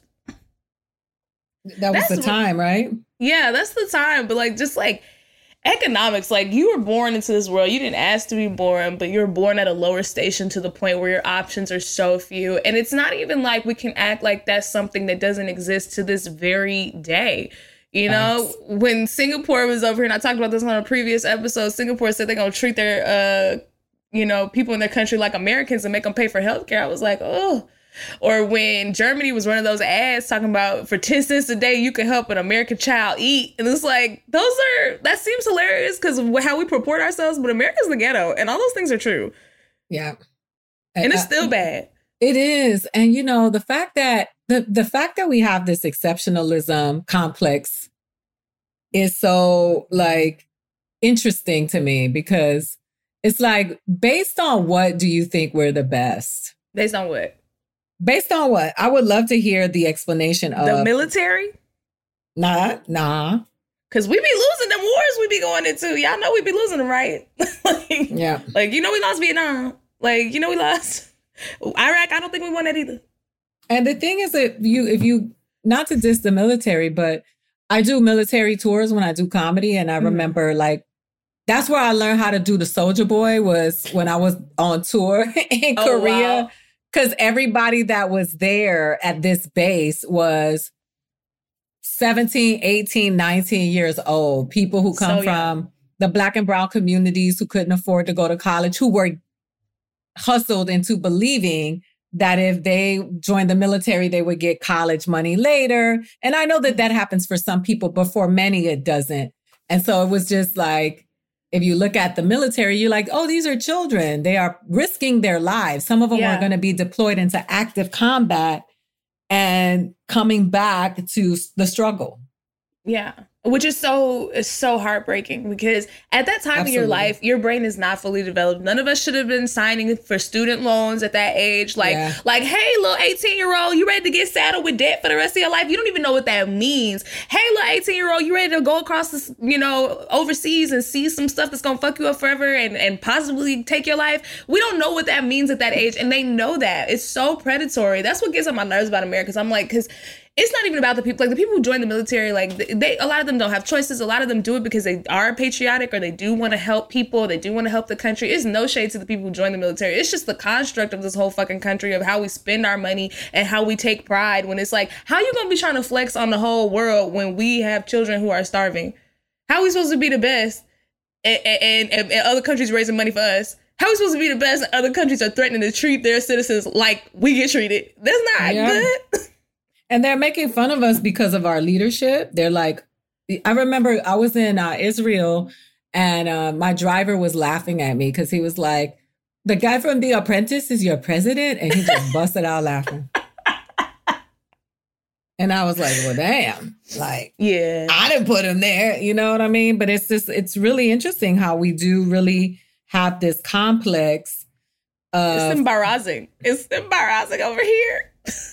That was that's the time, what, right? Yeah, that's the time. But like, just like economics, like you were born into this world. You didn't ask to be born, but you're born at a lower station to the point where your options are so few. And it's not even like we can act like that's something that doesn't exist to this very day. You know, Thanks. When Singapore was over here, and I talked about this on a previous episode, Singapore said they're going to treat their, uh, you know, people in their country like Americans and make them pay for healthcare. I was like, oh. Or when Germany was running those ads talking about for ten cents a day, you can help an American child eat. And it's like, those are, that seems hilarious because of how we purport ourselves, but America's the ghetto and all those things are true. Yeah. And, and it's still uh, bad. It is. And, you know, the fact that the, the fact that we have this exceptionalism complex is so like interesting to me because it's like, based on what do you think we're the best? Based on what? Based on what? I would love to hear the explanation of the military. Nah, nah. Cause we be losing them wars we be going into. Y'all know we be losing them, right? Like, yeah. Like, you know, we lost Vietnam. Like, you know, we lost Iraq. I don't think we won that either. And the thing is that you, if you, not to diss the military, but I do military tours when I do comedy. And I mm-hmm. remember like, that's where I learned how to do the Soldier Boy was when I was on tour in oh, Korea. Wow. Because everybody that was there at this base was seventeen, eighteen, nineteen years old. People who come so, yeah. from the Black and brown communities who couldn't afford to go to college, who were hustled into believing that if they joined the military, they would get college money later. And I know that that happens for some people, but for many, it doesn't. And so it was just like, if you look at the military, you're like, oh, these are children. They are risking their lives. Some of them yeah. are going to be deployed into active combat. and coming back to the struggle. Yeah. Which is so is so heartbreaking because at that time Absolutely. in your life, your brain is not fully developed. None of us should have been signing for student loans at that age. Like, yeah. like, hey, little eighteen-year-old, you ready to get saddled with debt for the rest of your life? You don't even know what that means. Hey, little eighteen-year-old, you ready to go across this, you know, overseas and see some stuff that's gonna fuck you up forever and, and possibly take your life? We don't know what that means at that age, and they know that. It's so predatory. That's what gets on my nerves about America. Because I'm like, because it's not even about the people, like the people who join the military, like they, a lot of them don't have choices. A lot of them do it because they are patriotic or they do want to help people. They do want to help the country. It's no shade to the people who join the military. It's just the construct of this whole fucking country of how we spend our money and how we take pride when it's like, how you going to be trying to flex on the whole world when we have children who are starving? How are we supposed to be the best and, and, and, and other countries raising money for us? How are we supposed to be the best and other countries are threatening to treat their citizens like we get treated? That's not yeah. good. And they're making fun of us because of our leadership. They're like, I remember I was in uh, Israel and uh, my driver was laughing at me because he was like, the guy from The Apprentice is your president? And he just busted out laughing. And I was like, well, damn, like, yeah, I didn't put him there. You know what I mean? But it's just, it's really interesting how we do really have this complex. Of, it's embarrassing. It's embarrassing over here.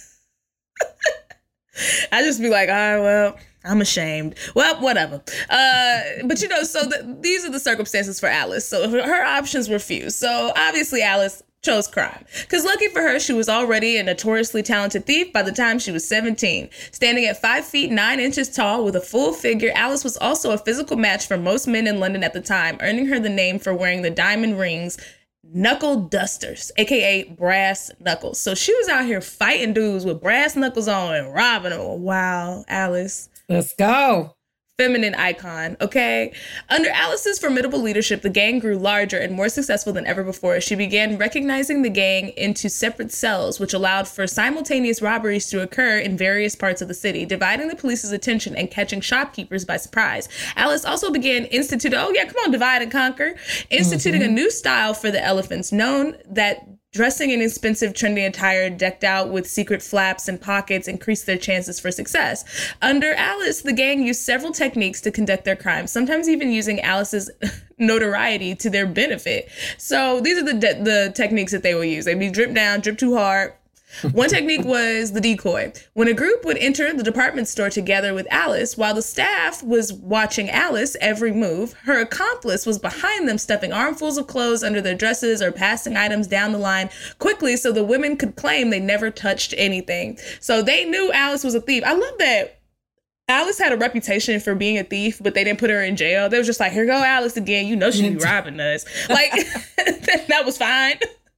I just be like, all right, well, I'm ashamed. Well, whatever. Uh, but, you know, so the, these are the circumstances for Alice. So her, her options were few. So obviously Alice chose crime. Because lucky for her, she was already a notoriously talented thief by the time she was seventeen. Standing at five feet nine inches tall with a full figure, Alice was also a physical match for most men in London at the time, earning her the name for wearing the diamond rings Knuckle Dusters, a k a brass knuckles. So she was out here fighting dudes with brass knuckles on and robbing them. Wow, Alice. Let's go. Feminine icon, okay? Under Alice's formidable leadership, the gang grew larger and more successful than ever before. She began recognizing the gang into separate cells, which allowed for simultaneous robberies to occur in various parts of the city, dividing the police's attention and catching shopkeepers by surprise. Alice also began instituting, oh yeah, come on, divide and conquer, instituting mm-hmm. a new style for the elephants, known that dressing in expensive, trendy attire decked out with secret flaps and pockets increased their chances for success. Under Alice, the gang used several techniques to conduct their crimes, sometimes even using Alice's notoriety to their benefit. So these are the de- the techniques that they will use. They'd be drip down, drip too hard. One technique was the decoy. When a group would enter the department store together with Alice, while the staff was watching Alice every move, her accomplice was behind them, stuffing armfuls of clothes under their dresses or passing items down the line quickly so the women could claim they never touched anything. So they knew Alice was a thief. I love that. Alice had a reputation for being a thief, but they didn't put her in jail. They was just like, here go Alice again. You know she be robbing us. Like, that was fine.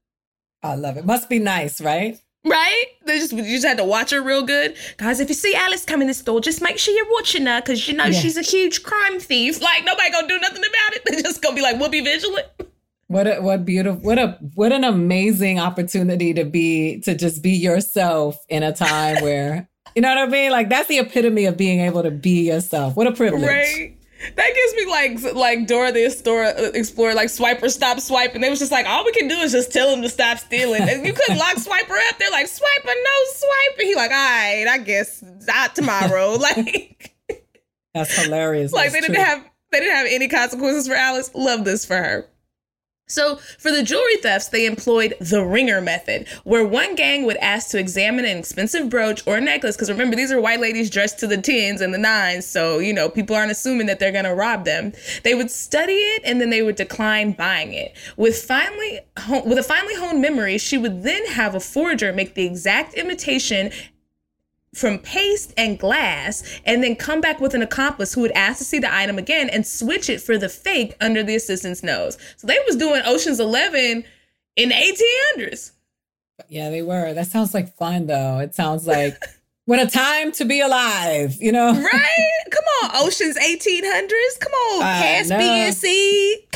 I love it. Must be nice, right? Right? They just, you just had to watch her real good. Guys, if you see Alice come in the store, just make sure you're watching her because you know yeah. she's a huge crime thief. Like, nobody gonna do nothing about it. They're just gonna be like, we'll be vigilant. What a, what beautiful, what a, what an amazing opportunity to be, to just be yourself in a time where, you know what I mean? Like, that's the epitome of being able to be yourself. What a privilege. Right? That gives me like like Dora the Explorer, like Swiper stop swiping. They was just like, all we can do is just tell him to stop stealing. And you couldn't lock Swiper up. They're like, Swiper, no Swiper. He like, all right, I guess not tomorrow. Like, that's hilarious. Like that's they didn't true. have they didn't have any consequences for Alice. Love this for her. So for the jewelry thefts, they employed the ringer method, where one gang would ask to examine an expensive brooch or necklace. Because remember, these are white ladies dressed to the tens and the nines. So, you know, people aren't assuming that they're going to rob them. They would study it and then they would decline buying it. With finely, with a finely honed memory, she would then have a forger make the exact imitation from paste and glass, and then come back with an accomplice who would ask to see the item again and switch it for the fake under the assistant's nose. So they was doing Ocean's Eleven in the eighteen hundreds. Yeah, they were. That sounds like fun, though. It sounds like, what a time to be alive, you know? Right? Come on, Ocean's eighteen hundreds. Come on, uh, Caspian Sea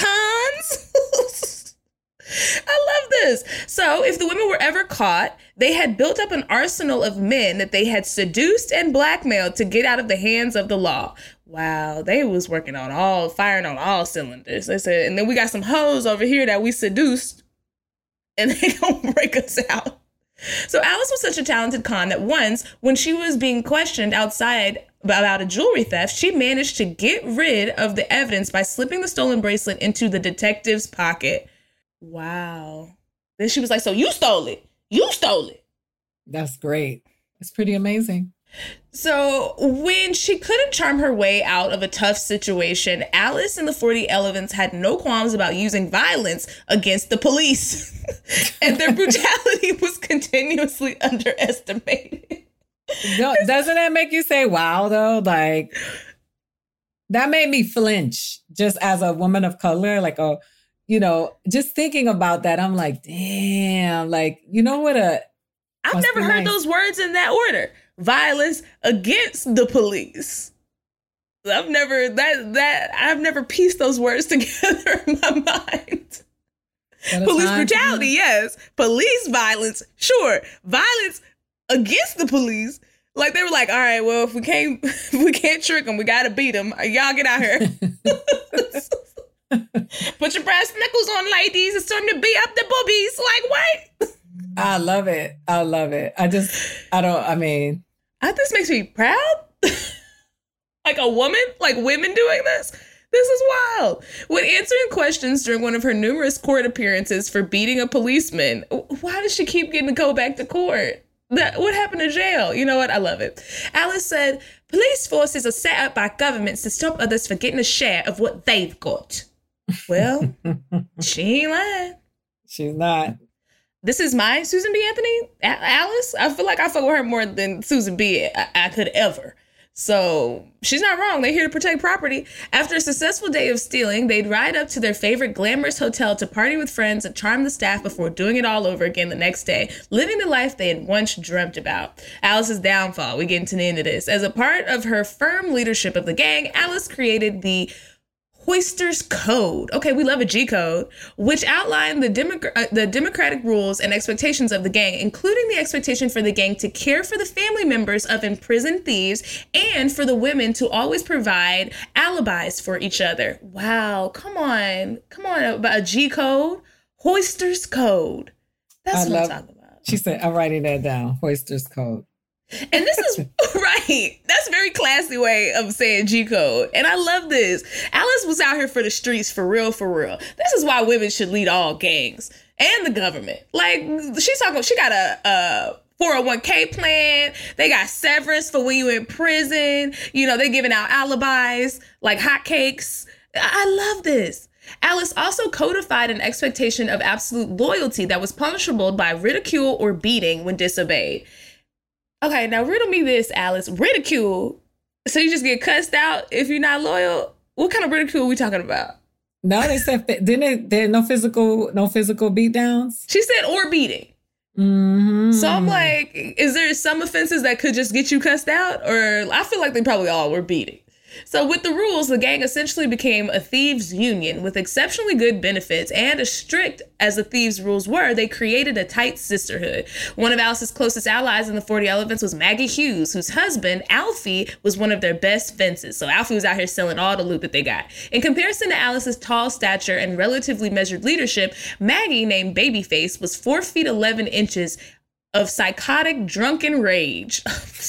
cons. I love this. So if the women were ever caught, they had built up an arsenal of men that they had seduced and blackmailed to get out of the hands of the law. Wow, they was working on all, firing on all cylinders. They said, and then we got some hoes over here that we seduced and they gonna break us out. So Alice was such a talented con that once, when she was being questioned outside about a jewelry theft, she managed to get rid of the evidence by slipping the stolen bracelet into the detective's pocket. Wow. Then she was like, so you stole it. You stole it. That's great. It's pretty amazing. So when she couldn't charm her way out of a tough situation, Alice and the forty Elephants had no qualms about using violence against the police. And their brutality was continuously underestimated. No, doesn't that make you say, wow, though? Like, that made me flinch just as a woman of color. Like, a, you know, just thinking about that, I'm like, damn, like, you know what a... I've never heard nice. those words in that order. Violence against the police. I've never that that I've never pieced those words together in my mind. Police brutality, yes. Police violence, sure. Violence against the police. Like they were like, all right, well, if we can't if we can't trick them, we gotta beat them. Y'all get out here. Put your brass knuckles on, ladies. It's time to beat up the boobies. Like, what? I love it. I love it. I just, I don't, I mean. I, this makes me proud. Like a woman, like women doing this. This is wild. When answering questions during one of her numerous court appearances for beating a policeman, why does she keep getting to go back to court? That, what happened to jail? You know what? I love it. Alice said, police forces are set up by governments to stop others from getting a share of what they've got. Well, she ain't lying. She's not. This is my Susan B. Anthony, A- Alice. I feel like I fuck with her more than Susan B. I, I could ever. So she's not wrong. They're here to protect property. After a successful day of stealing, they'd ride up to their favorite glamorous hotel to party with friends and charm the staff before doing it all over again the next day, living the life they had once dreamt about. Alice's downfall. We get into the end of this. As a part of her firm leadership of the gang, Alice created the Hoisters Code. Okay, we love a G code, which outlined the, democ- uh, the democratic rules and expectations of the gang, including the expectation for the gang to care for the family members of imprisoned thieves and for the women to always provide alibis for each other. Wow, come on. Come on, about a G code. Hoisters Code. That's I what love, I'm talking about. She said, I'm writing that down. Hoisters Code. And this is right. That's a very classy way of saying G code. And I love this. Alice was out here for the streets for real, for real. This is why women should lead all gangs and the government. Like she's talking, she got a, a four oh one k plan. They got severance for when you in prison. You know, they giving out alibis like hotcakes. I love this. Alice also codified an expectation of absolute loyalty that was punishable by ridicule or beating when disobeyed. Okay, now riddle me this, Alice. Ridicule. So you just get cussed out if you're not loyal? What kind of ridicule are we talking about? No, they said, didn't it, there no physical, no physical beat downs? She said, or beating. Mm-hmm. So I'm like, is there some offenses that could just get you cussed out? Or I feel like they probably all were beating. So with the rules, the gang essentially became a thieves' union with exceptionally good benefits, and as strict as the thieves' rules were, they created a tight sisterhood. One of Alice's closest allies in the forty Elephants was Maggie Hughes, whose husband, Alfie, was one of their best fences. So Alfie was out here selling all the loot that they got. In comparison to Alice's tall stature and relatively measured leadership, Maggie, named Babyface, was four feet eleven inches of psychotic drunken rage.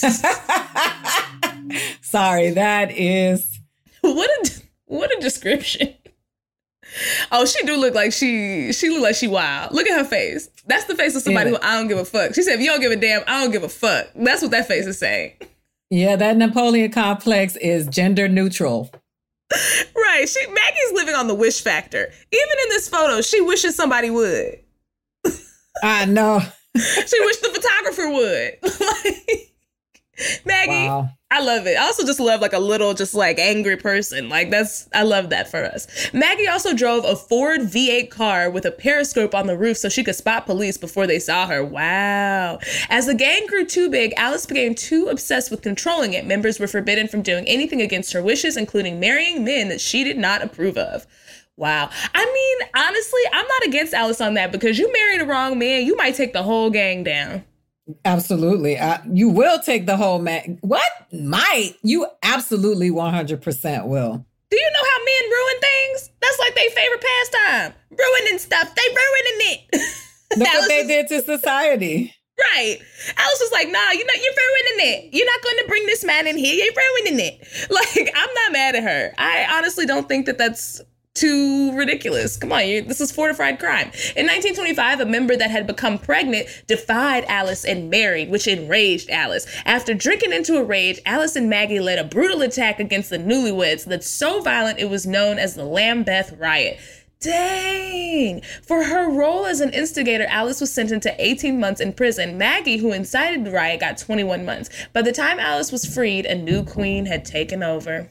Sorry, that is what a what a description. Oh, she do look like she she look like she wild. Look at her face. That's the face of somebody yeah. who I don't give a fuck. She said, if you don't give a damn, I don't give a fuck. That's what that face is saying. Yeah, that Napoleon complex is gender neutral. Right. She Maggie's living on the wish factor. Even in this photo, she wishes somebody would. I know. She wished the photographer would. Like, Maggie, wow. I love it. I also just love like a little just like angry person. Like that's, I love that for us. Maggie also drove a Ford V eight car with a periscope on the roof so she could spot police before they saw her. Wow. As the gang grew too big, Alice became too obsessed with controlling it. Members were forbidden from doing anything against her wishes, including marrying men that she did not approve of. Wow. I mean, honestly, I'm not against Alice on that because you marry the wrong man, you might take the whole gang down. Absolutely. Uh, you will take the whole man. What? Might? You absolutely one hundred percent will. Do you know how men ruin things? That's like their favorite pastime. Ruining stuff. They ruining it. Look what they did to society. Right. Alice was like, nah, you know, you're ruining it. You're not going to bring this man in here. You're ruining it. Like, I'm not mad at her. I honestly don't think that that's too ridiculous. Come on, you, this is fortified crime. In nineteen twenty-five, a member that had become pregnant defied Alice and married, which enraged Alice. After drinking into a rage, Alice and Maggie led a brutal attack against the newlyweds that's so violent it was known as the Lambeth Riot. Dang! For her role as an instigator, Alice was sentenced to eighteen months in prison. Maggie, who incited the riot, got twenty-one months. By the time Alice was freed, a new queen had taken over.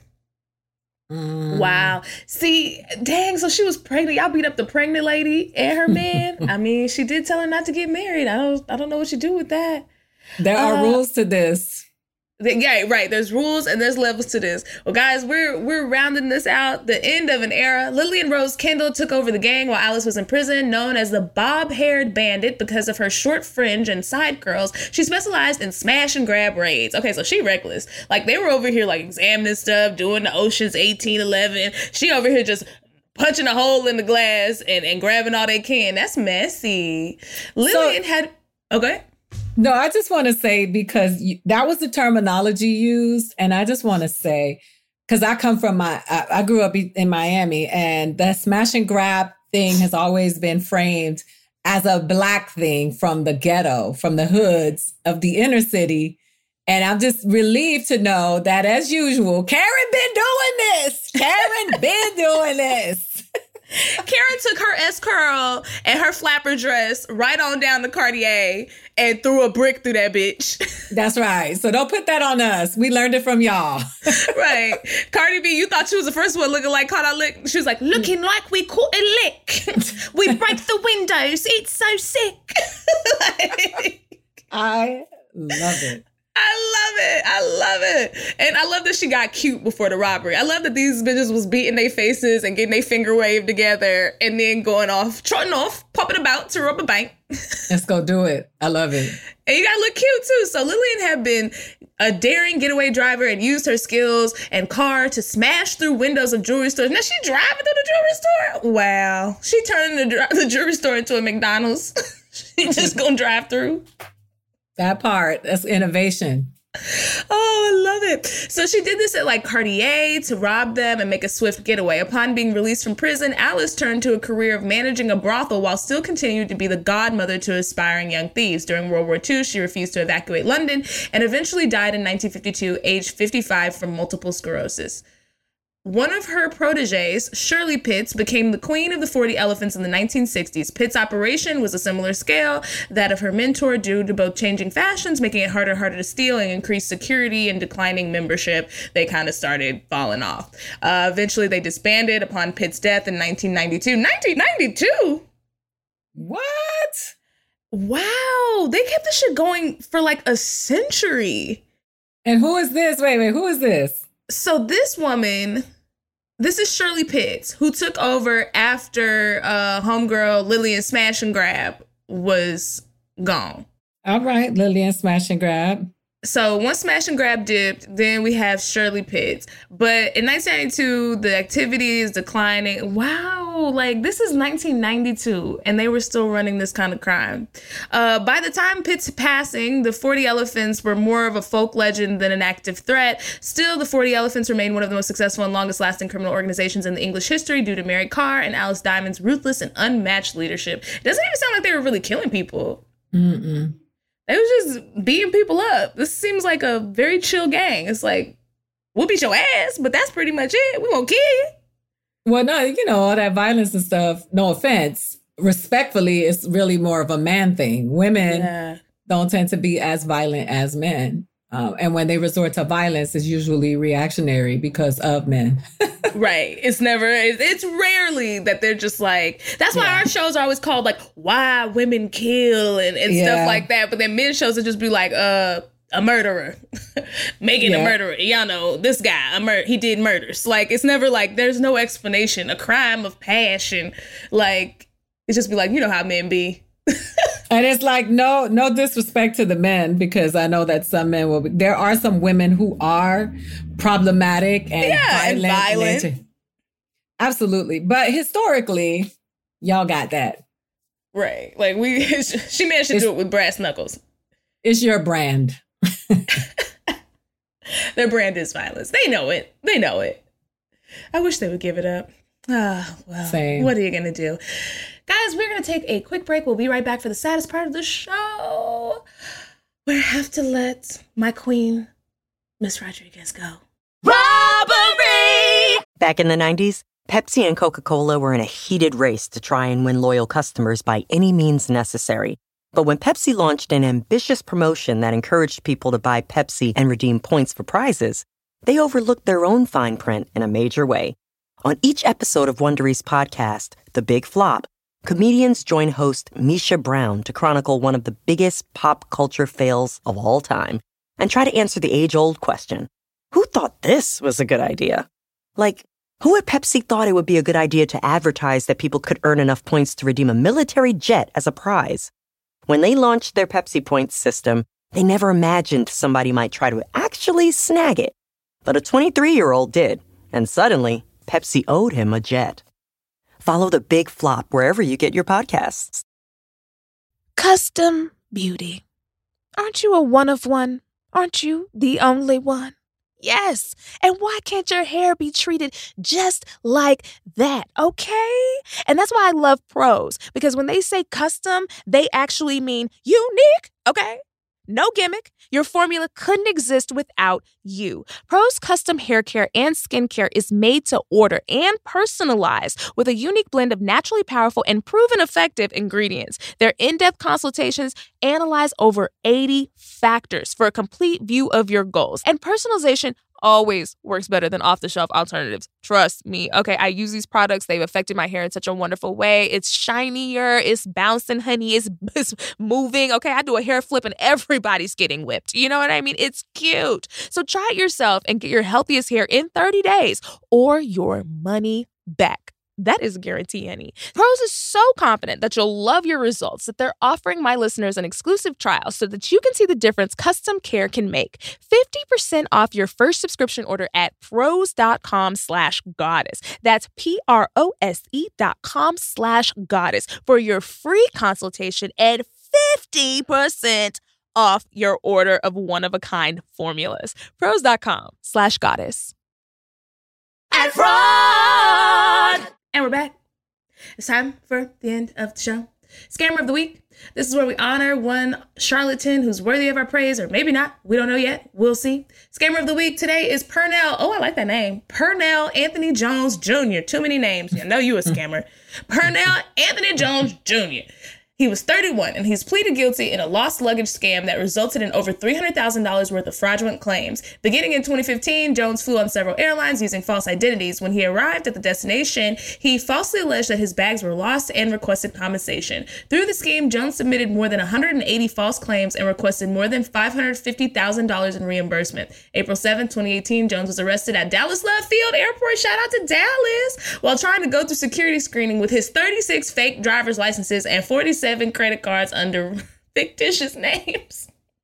Mm. Wow. See, dang, so she was pregnant. Y'all beat up the pregnant lady and her man. I mean, she did tell her not to get married. I don't I don't know what you do with that. There are uh, rules to this. Yeah, right. There's rules and there's levels to this. Well, guys, we're we're rounding this out. The end of an era. Lillian Rose Kendall took over the gang while Alice was in prison, known as the bob-haired bandit because of her short fringe and side curls. She specialized in smash and grab raids. Okay, so she reckless. Like, they were over here like examining stuff, doing the Ocean's eighteen eleven. She over here just punching a hole in the glass and, and grabbing all they can. That's messy. Lillian so- had... Okay. No, I just want to say, because you, that was the terminology used. And I just want to say, because I come from my, I, I grew up in Miami, and the smash and grab thing has always been framed as a Black thing from the ghetto, from the hoods of the inner city. And I'm just relieved to know that, as usual, Karen been doing this. Karen been doing this. Karen took her S-curl and her flapper dress right on down to Cartier and threw a brick through that bitch. That's right. So don't put that on us. We learned it from y'all. Right. Cardi B, you thought she was the first one looking like caught a lick. She was like, looking like we caught a lick. We break the windows. It's so sick. Like, I love it. I love it. I love it. And I love that she got cute before the robbery. I love that these bitches was beating their faces and getting their finger waved together and then going off, trotting off, popping about to rob a bank. Let's go do it. I love it. And you gotta look cute too. So Lillian had been a daring getaway driver and used her skills and car to smash through windows of jewelry stores. Now she driving through the jewelry store? Wow. She turning the, the jewelry store into a McDonald's. She just gonna drive through. That part, that's innovation. Oh, I love it. So she did this at like Cartier to rob them and make a swift getaway. Upon being released from prison, Alice turned to a career of managing a brothel while still continuing to be the godmother to aspiring young thieves. During World War Two, she refused to evacuate London and eventually died in nineteen fifty-two, aged fifty-five, from multiple sclerosis. One of her proteges, Shirley Pitts, became the queen of the forty Elephants in the nineteen sixties. Pitts' operation was a similar scale, that of her mentor, due to both changing fashions, making it harder and harder to steal, and increased security and declining membership. They kind of started falling off. Uh, eventually, they disbanded upon Pitts' death in nineteen ninety-two. nineteen ninety-two? What? Wow. They kept this shit going for like a century. And who is this? Wait, wait, who is this? So this woman, this is Shirley Pitts, who took over after uh, homegirl Lillian Smash and Grab was gone. All right, Lillian Smash and Grab. So once Smash and Grab dipped, then we have Shirley Pitts. But in nineteen ninety-two, the activity is declining. Wow, like this is nineteen ninety-two, and they were still running this kind of crime. Uh, by the time Pitts' passing, the forty Elephants were more of a folk legend than an active threat. Still, the forty Elephants remain one of the most successful and longest-lasting criminal organizations in the English history due to Mary Carr and Alice Diamond's ruthless and unmatched leadership. It doesn't even sound like they were really killing people. Mm-mm. They was just beating people up. This seems like a very chill gang. It's like, we'll beat your ass, but that's pretty much it. We won't kill you. Well, no, you know, all that violence and stuff, no offense, respectfully, it's really more of a man thing. Women yeah. don't tend to be as violent as men. Um, and when they resort to violence, it's usually reactionary because of men. Right. It's never, it's, it's rarely that they're just like, that's why yeah. our shows are always called like, why women kill and, and yeah. stuff like that. But then men shows would just be like, uh, a murderer, Megan yeah. a murderer. Y'all know this guy, a mur- he did murders. Like, it's never like, there's no explanation, a crime of passion. Like, it's just be like, you know how men be. And it's like, no, no disrespect to the men, because I know that some men will be, there are some women who are problematic and yeah, violent. And violent. And absolutely. But historically, y'all got that. Right. Like we, she managed to it's, do it with brass knuckles. It's your brand. Their brand is violence. They know it. They know it. I wish they would give it up. Ah, well, Same. What are you going to do? Guys, we're going to take a quick break. We'll be right back for the saddest part of the show, where I have to let my queen, Miss Rodriguez, go. Robbery! Back in the nineties, Pepsi and Coca-Cola were in a heated race to try and win loyal customers by any means necessary. But when Pepsi launched an ambitious promotion that encouraged people to buy Pepsi and redeem points for prizes, they overlooked their own fine print in a major way. On each episode of Wondery's podcast, The Big Flop, comedians join host Misha Brown to chronicle one of the biggest pop culture fails of all time and try to answer the age-old question, who thought this was a good idea? Like, who at Pepsi thought it would be a good idea to advertise that people could earn enough points to redeem a military jet as a prize? When they launched their Pepsi Points system, they never imagined somebody might try to actually snag it. But a twenty-three-year-old did, and suddenly, Pepsi owed him a jet. Follow The Big Flop wherever you get your podcasts. Custom beauty. Aren't you a one of one? Aren't you the only one? Yes. And why can't your hair be treated just like that, okay? And that's why I love Prose, because when they say custom, they actually mean unique, okay? No gimmick. Your formula couldn't exist without you. Prose Custom Hair Care and Skincare is made to order and personalized with a unique blend of naturally powerful and proven effective ingredients. Their in-depth consultations analyze over eighty factors for a complete view of your goals. And personalization always works better than off-the-shelf alternatives. Trust me. Okay, I use these products. They've affected my hair in such a wonderful way. It's shinier. It's bouncing, honey. It's, it's moving. Okay, I do a hair flip and everybody's getting whipped. You know what I mean? It's cute. So try it yourself and get your healthiest hair in thirty days or your money back. That is a guarantee, honey. Prose is so confident that you'll love your results that they're offering my listeners an exclusive trial so that you can see the difference custom care can make. fifty percent off your first subscription order at prose.com slash goddess. That's P-R-O-S-E dot com slash goddess for your free consultation and fifty percent off your order of one-of-a-kind formulas. Prose.com slash goddess. And fraud! And we're back. It's time for the end of the show. Scammer of the week. This is where we honor one charlatan who's worthy of our praise, or maybe not. We don't know yet. We'll see. Scammer of the week today is Pernell. Oh, I like that name. Pernell Anthony Jones Junior Too many names. I know you a scammer. Pernell Anthony Jones Junior He was thirty-one, and he's pleaded guilty in a lost luggage scam that resulted in over three hundred thousand dollars worth of fraudulent claims. Beginning in twenty fifteen, Jones flew on several airlines using false identities. When he arrived at the destination, he falsely alleged that his bags were lost and requested compensation. Through the scheme, Jones submitted more than one hundred eighty false claims and requested more than five hundred fifty thousand dollars in reimbursement. April seventh, twenty eighteen, Jones was arrested at Dallas Love Field Airport. Shout out to Dallas. While trying to go through security screening with his thirty-six fake driver's licenses and forty-seven credit cards under fictitious names.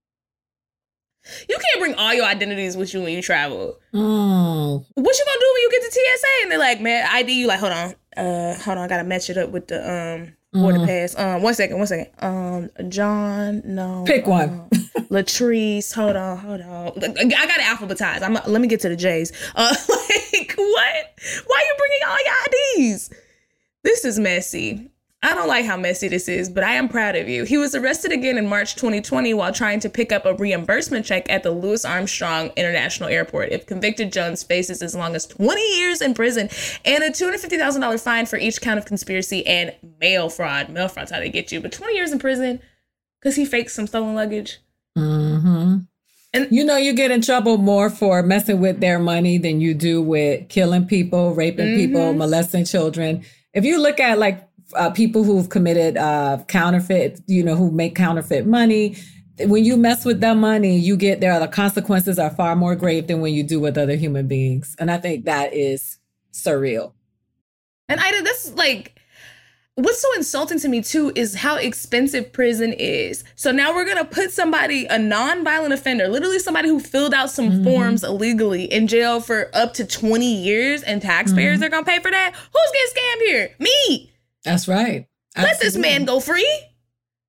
You can't bring all your identities with you when you travel. Mm. What you gonna do when you get to T S A and they're like, man, I D you? Like, hold on, uh, hold on, I gotta match it up with the um border mm. pass. Um, one second, one second. Um, John, no, pick one. Um, Latrice, hold on, hold on. I got it alphabetized. I'm. Let me get to the J's. Uh, like what? Why are you bringing all your I Ds? This is messy. I don't like how messy this is, but I am proud of you. He was arrested again in March twenty twenty while trying to pick up a reimbursement check at the Louis Armstrong International Airport. If convicted, Jones faces as long as twenty years in prison and a two hundred fifty thousand dollars fine for each count of conspiracy and mail fraud. Mail fraud's how they get you, but twenty years in prison because he faked some stolen luggage. Mm-hmm. And you know, you get in trouble more for messing with their money than you do with killing people, raping mm-hmm. people, molesting children. If you look at like Uh, people who've committed uh, counterfeit, you know, who make counterfeit money. When you mess with their money, you get there. The consequences are far more grave than when you do with other human beings. And I think that is surreal. And Ida, that's like, what's so insulting to me, too, is how expensive prison is. So now we're going to put somebody, a non-violent offender, literally somebody who filled out some mm-hmm. forms illegally in jail for up to twenty years, and taxpayers mm-hmm. are going to pay for that. Who's getting scammed here? Me. That's right. Absolutely. Let this man go free.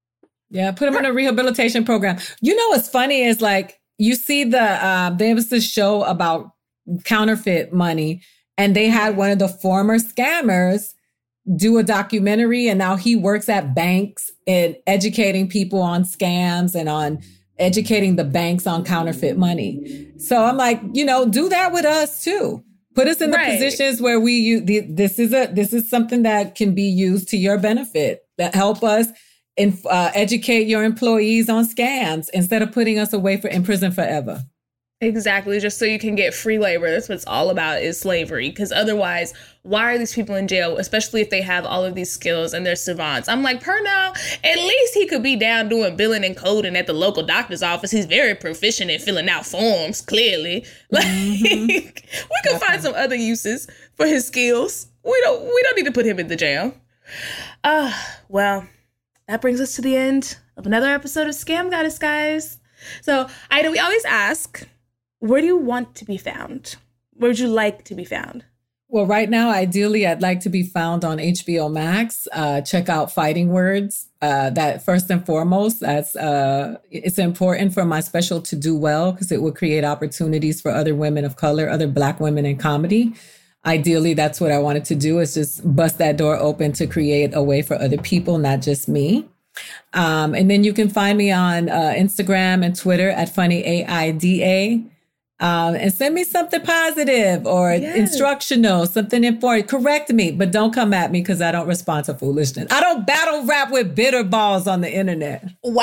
Yeah, put them in a rehabilitation program. You know what's funny is like, you see the, uh, there was this show about counterfeit money, and they had one of the former scammers do a documentary, and now he works at banks and educating people on scams and on educating the banks on counterfeit money. So I'm like, you know, do that with us too. Put us in the right. positions where we use, this is a, this is something that can be used to your benefit, that help us and uh, educate your employees on scams instead of putting us away for in prison forever. Exactly. Just so you can get free labor. That's what it's all about, is slavery. Because otherwise, why are these people in jail, especially if they have all of these skills and they're savants? I'm like, Pernell, at least he could be down doing billing and coding at the local doctor's office. He's very proficient in filling out forms, clearly. Like, mm-hmm. we could find some other uses for his skills. We don't, we don't need to put him in the jail. Uh, well... That brings us to the end of another episode of Scam Goddess, guys. So, Ida, we always ask, where do you want to be found? Where would you like to be found? Well, right now, ideally, I'd like to be found on H B O Max. Uh, check out Fighting Words. Uh, that first and foremost, that's uh, it's important for my special to do well, because it will create opportunities for other women of color, other Black women in comedy. Ideally, that's what I wanted to do, is just bust that door open to create a way for other people, not just me. Um, and then you can find me on uh, Instagram and Twitter at Funny A I D A. Um, and send me something positive or yes. instructional, something important. Correct me, but don't come at me because I don't respond to foolishness. I don't battle rap with bitter balls on the internet.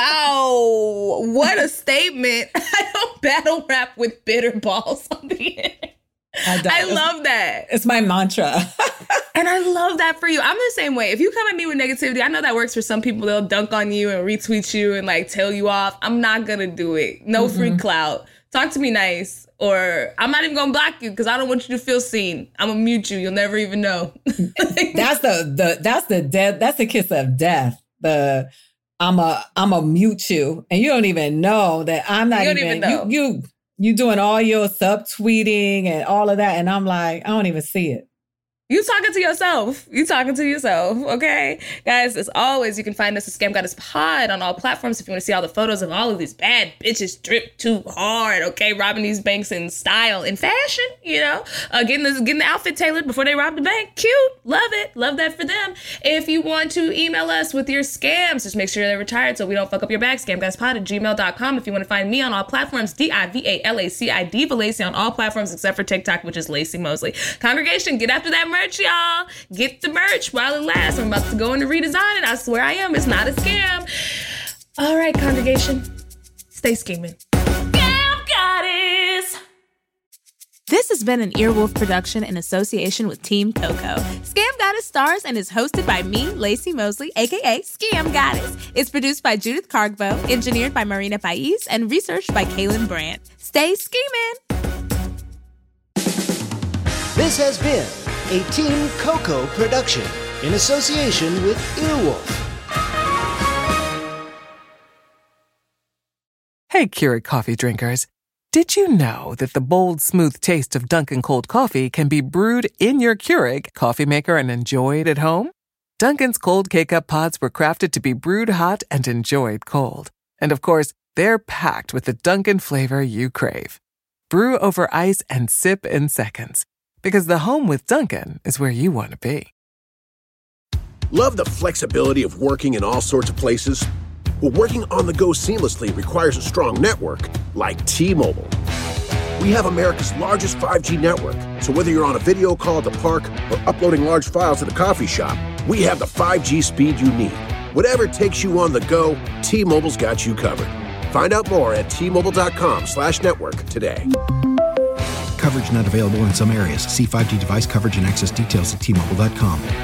Wow. What a statement. I don't battle rap with bitter balls on the internet. I, I love that. It's my mantra. And I love that for you. I'm the same way. If you come at me with negativity, I know that works for some people. They'll dunk on you and retweet you and like tell you off. I'm not going to do it. No mm-hmm. free clout. Talk to me nice. Or I'm not even going to block you because I don't want you to feel seen. I'm going to mute you. You'll never even know. that's the, the that's the death. That's the kiss of death. The I'm a I'm a mute you, and you don't even know that I'm not you don't even, even know. you you you doing all your subtweeting and all of that, and I'm like, I don't even see it. You talking to yourself. You talking to yourself, okay? Guys, as always, you can find us at Scam Goddess Pod on all platforms if you want to see all the photos of all of these bad bitches drip too hard, okay? Robbing these banks in style, in fashion, you know? Uh, getting, this, getting the outfit tailored before they rob the bank. Cute. Love it. Love that for them. If you want to email us with your scams, just make sure they're retired so we don't fuck up your bag. scam goddess pod at gmail dot com. If you want to find me on all platforms, D I V A L A C I, Diva Lacey on all platforms except for TikTok, which is Lacey Mosley. Congregation, get after that merch, y'all. Get the merch while it lasts. I'm about to go in to redesign it. I swear I am. It's not a scam. All right, congregation. Stay scheming. Scam Goddess. This has been an Earwolf production in association with Team Coco. Scam Goddess stars and is hosted by me, Lacey Mosley, a k a. Scam Goddess. It's produced by Judith Cargbo, engineered by Marina Pais, and researched by Kaylin Brandt. Stay scheming. This has been a Team Coco production in association with Earwolf. Hey, Keurig coffee drinkers. Did you know that the bold, smooth taste of Dunkin' cold coffee can be brewed in your Keurig coffee maker and enjoyed at home? Dunkin's cold K-Cup pods were crafted to be brewed hot and enjoyed cold. And of course, they're packed with the Dunkin' flavor you crave. Brew over ice and sip in seconds. Because the home with Dunkin' is where you want to be. Love the flexibility of working in all sorts of places? Well, working on the go seamlessly requires a strong network like T-Mobile. We have America's largest five G network, so whether you're on a video call at the park or uploading large files at a coffee shop, we have the five G speed you need. Whatever takes you on the go, T-Mobile's got you covered. Find out more at T-Mobile.com slash network today. Coverage not available in some areas. See five G device coverage and access details at T Mobile dot com.